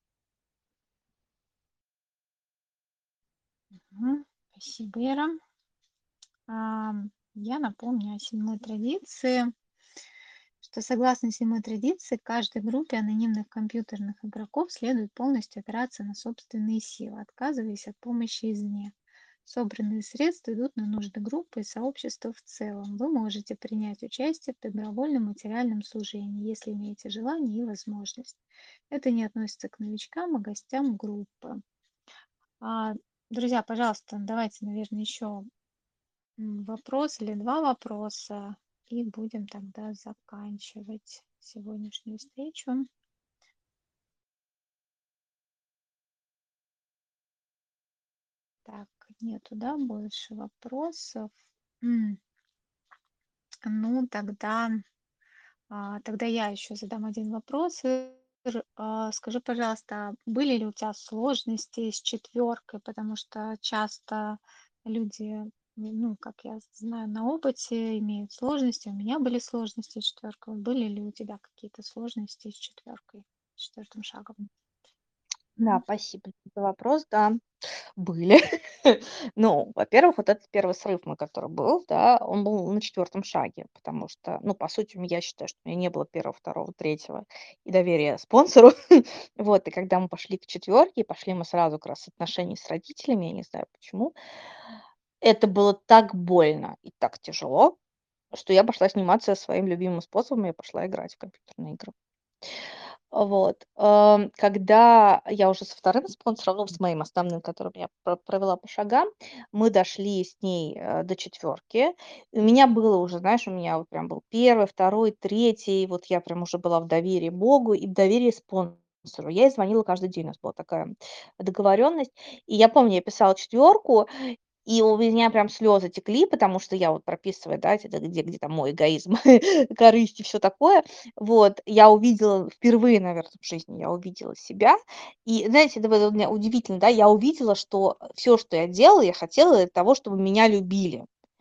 Мгм. Спасибо, Ира. Ам, Я напомню о седьмой традиции, что согласно седьмой традиции, каждой группе анонимных компьютерных игроков следует полностью опираться на собственные силы, отказываясь от помощи извне. Собранные средства идут на нужды группы и сообщества в целом. Вы можете принять участие в добровольном материальном служении, если имеете желание и возможность. Это не относится к новичкам, а гостям группы. А, Друзья, пожалуйста, давайте, наверное, еще м, вопрос или два вопроса, и будем тогда заканчивать сегодняшнюю встречу. Так, нету, да, больше вопросов? М, Ну, тогда, а, тогда я еще задам один вопрос. Ир, а, Скажи, пожалуйста, а были ли у тебя сложности с четверкой? Потому что часто люди, ну, как я знаю, на опыте имеют сложности. У меня были сложности с четверкой. Были ли у тебя какие-то сложности с четверкой, с четвертым шагом? Да, Мгм. спасибо за вопрос. Да, были. Ну, во-первых, вот этот первый срыв мой, который был, да, он был на четвертом шаге, потому что, ну, по сути, я считаю, что у меня не было первого, второго, третьего и доверия спонсору. Вот, и когда мы пошли к четверке, пошли мы сразу как раз с отношений с родителями, я не знаю почему, это было так больно и так тяжело, что я пошла сниматься своим любимым способом, я пошла играть в компьютерные игры. Вот, ам, когда я уже со вторым спонсором, ну, с моим основным, которым я про провела по шагам, мы дошли с ней, э, до четверки. И у меня было уже, знаешь, у меня вот прям был первый, второй, третий, вот я прям уже была в доверии Богу и в доверии спонсору. Я ей звонила каждый день, у нас была такая договоренность. И я помню, я писала четверку, и у меня прям слезы текли, потому что я вот прописывая, да, это где где там мой эгоизм, корысть и всё такое. Вот, я увидела впервые, наверное, в жизни я увидела себя. И, знаете, это было для меня удивительно, да, я увидела, что все, что я делала, я хотела для того, чтобы меня любили.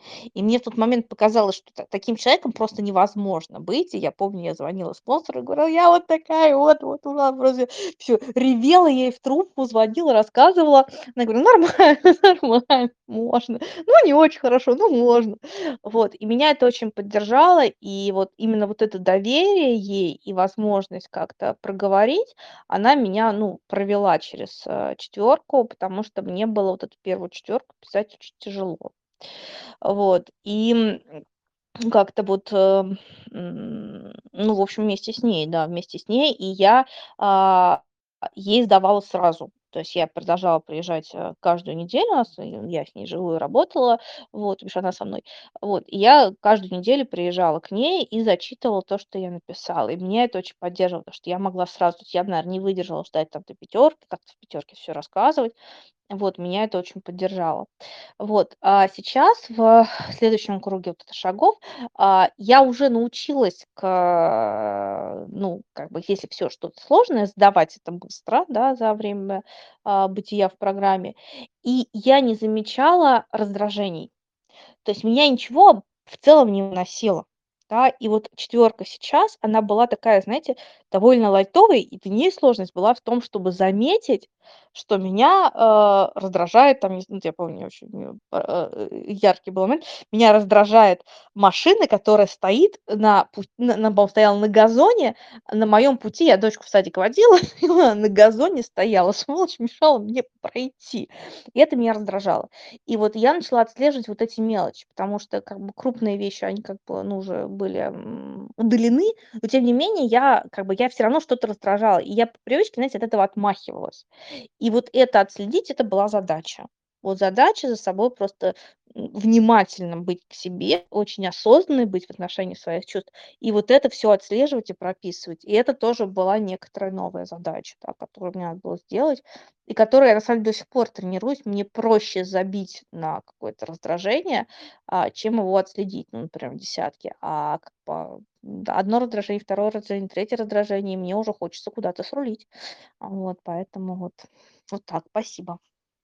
И мне в тот момент показалось, что та таким человеком просто невозможно быть. И я помню, я звонила спонсору и говорила: "Я вот такая вот, вот у нас просто" всё, ревела ей в трубку, звонила, рассказывала. Она говорит: "Нормально, нормально, можно. Ну, не очень хорошо, но можно". Вот, и меня это очень поддержало. И вот именно вот это доверие ей и возможность как-то проговорить, она меня, ну, провела через, э, четвёрку, потому что мне было вот эту первую четвёрку писать очень тяжело. Вот, и, м, как-то вот, э, м, ну, в общем, вместе с ней, да, вместе с ней. И я, а, ей сдавала сразу. То есть я продолжала приезжать, э, каждую неделю, у нас, и я с ней живу и работала, вот, потому что она со мной. Вот, и я каждую неделю приезжала к ней и зачитывала то, что я написала. И меня это очень поддерживало, потому что я могла сразу, то есть я бы, наверно, не выдержала ждать там до пятерки, как-то в пятерке всё рассказывать. Вот, меня это очень поддержало. Вот, а сейчас в следующем круге вот это шагов, а, я уже научилась к ну, как бы, если всё что-то сложное, сдавать это быстро, да, за время, а, бытия в программе. И я не замечала раздражений. То есть меня ничего в целом не выносило, да. И вот четвёрка сейчас, она была такая, знаете, довольно лайтовой, и в ней сложность была в том, чтобы заметить, что меня, э, раздражает там, не зн вот я помню очень, э, э, яркий был момент, меня раздражает машина, которая стоит на пу на на по-моему, стояла на газоне на моем пути. Я дочку в садик водила, и она на газоне стояла, сволочь, мешала мне пройти. И это меня раздражало. И вот я начала отслеживать вот эти мелочи, потому что, как бы, крупные вещи, они, как бы, ну, уже были, м, удалены, но тем не менее я, как бы, я всё равно что-то раздражало. И я по привычке, знаете, от этого отмахивалась. И вот это отследить- это была задача. Вот задача за собой просто, м, внимательно быть к себе, очень осознанной быть в отношении своих чувств, и вот это всё отслеживать и прописывать. И это тоже была некоторая новая задача, да, которую мне надо было сделать, и которую я, на самом деле, до сих пор тренируюсь. Мне проще забить на какое-то раздражение, а, чем его отследить, ну, например, в десятке. А, как бы, да, одно раздражение, второе раздражение, третье раздражение, и мне уже хочется куда-то срулить. Вот, поэтому вот вот так. Спасибо.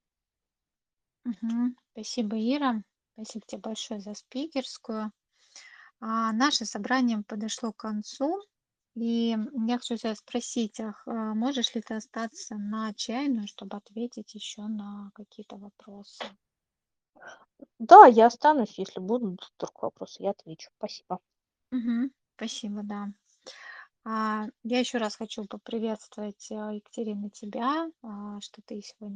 Мгм. Спасибо, Ира. Спасибо тебе большое за спикерскую. А, наше собрание подошло к концу, и я хочу тебя спросить, ах, а, можешь ли ты остаться на чайную, чтобы ответить еще на какие-то вопросы? Да, я останусь, если будут вдруг вопросы, я отвечу. Спасибо. Мгм. Спасибо, да. А, я еще раз хочу поприветствовать, а, Екатерина, тебя, а, что ты сегодня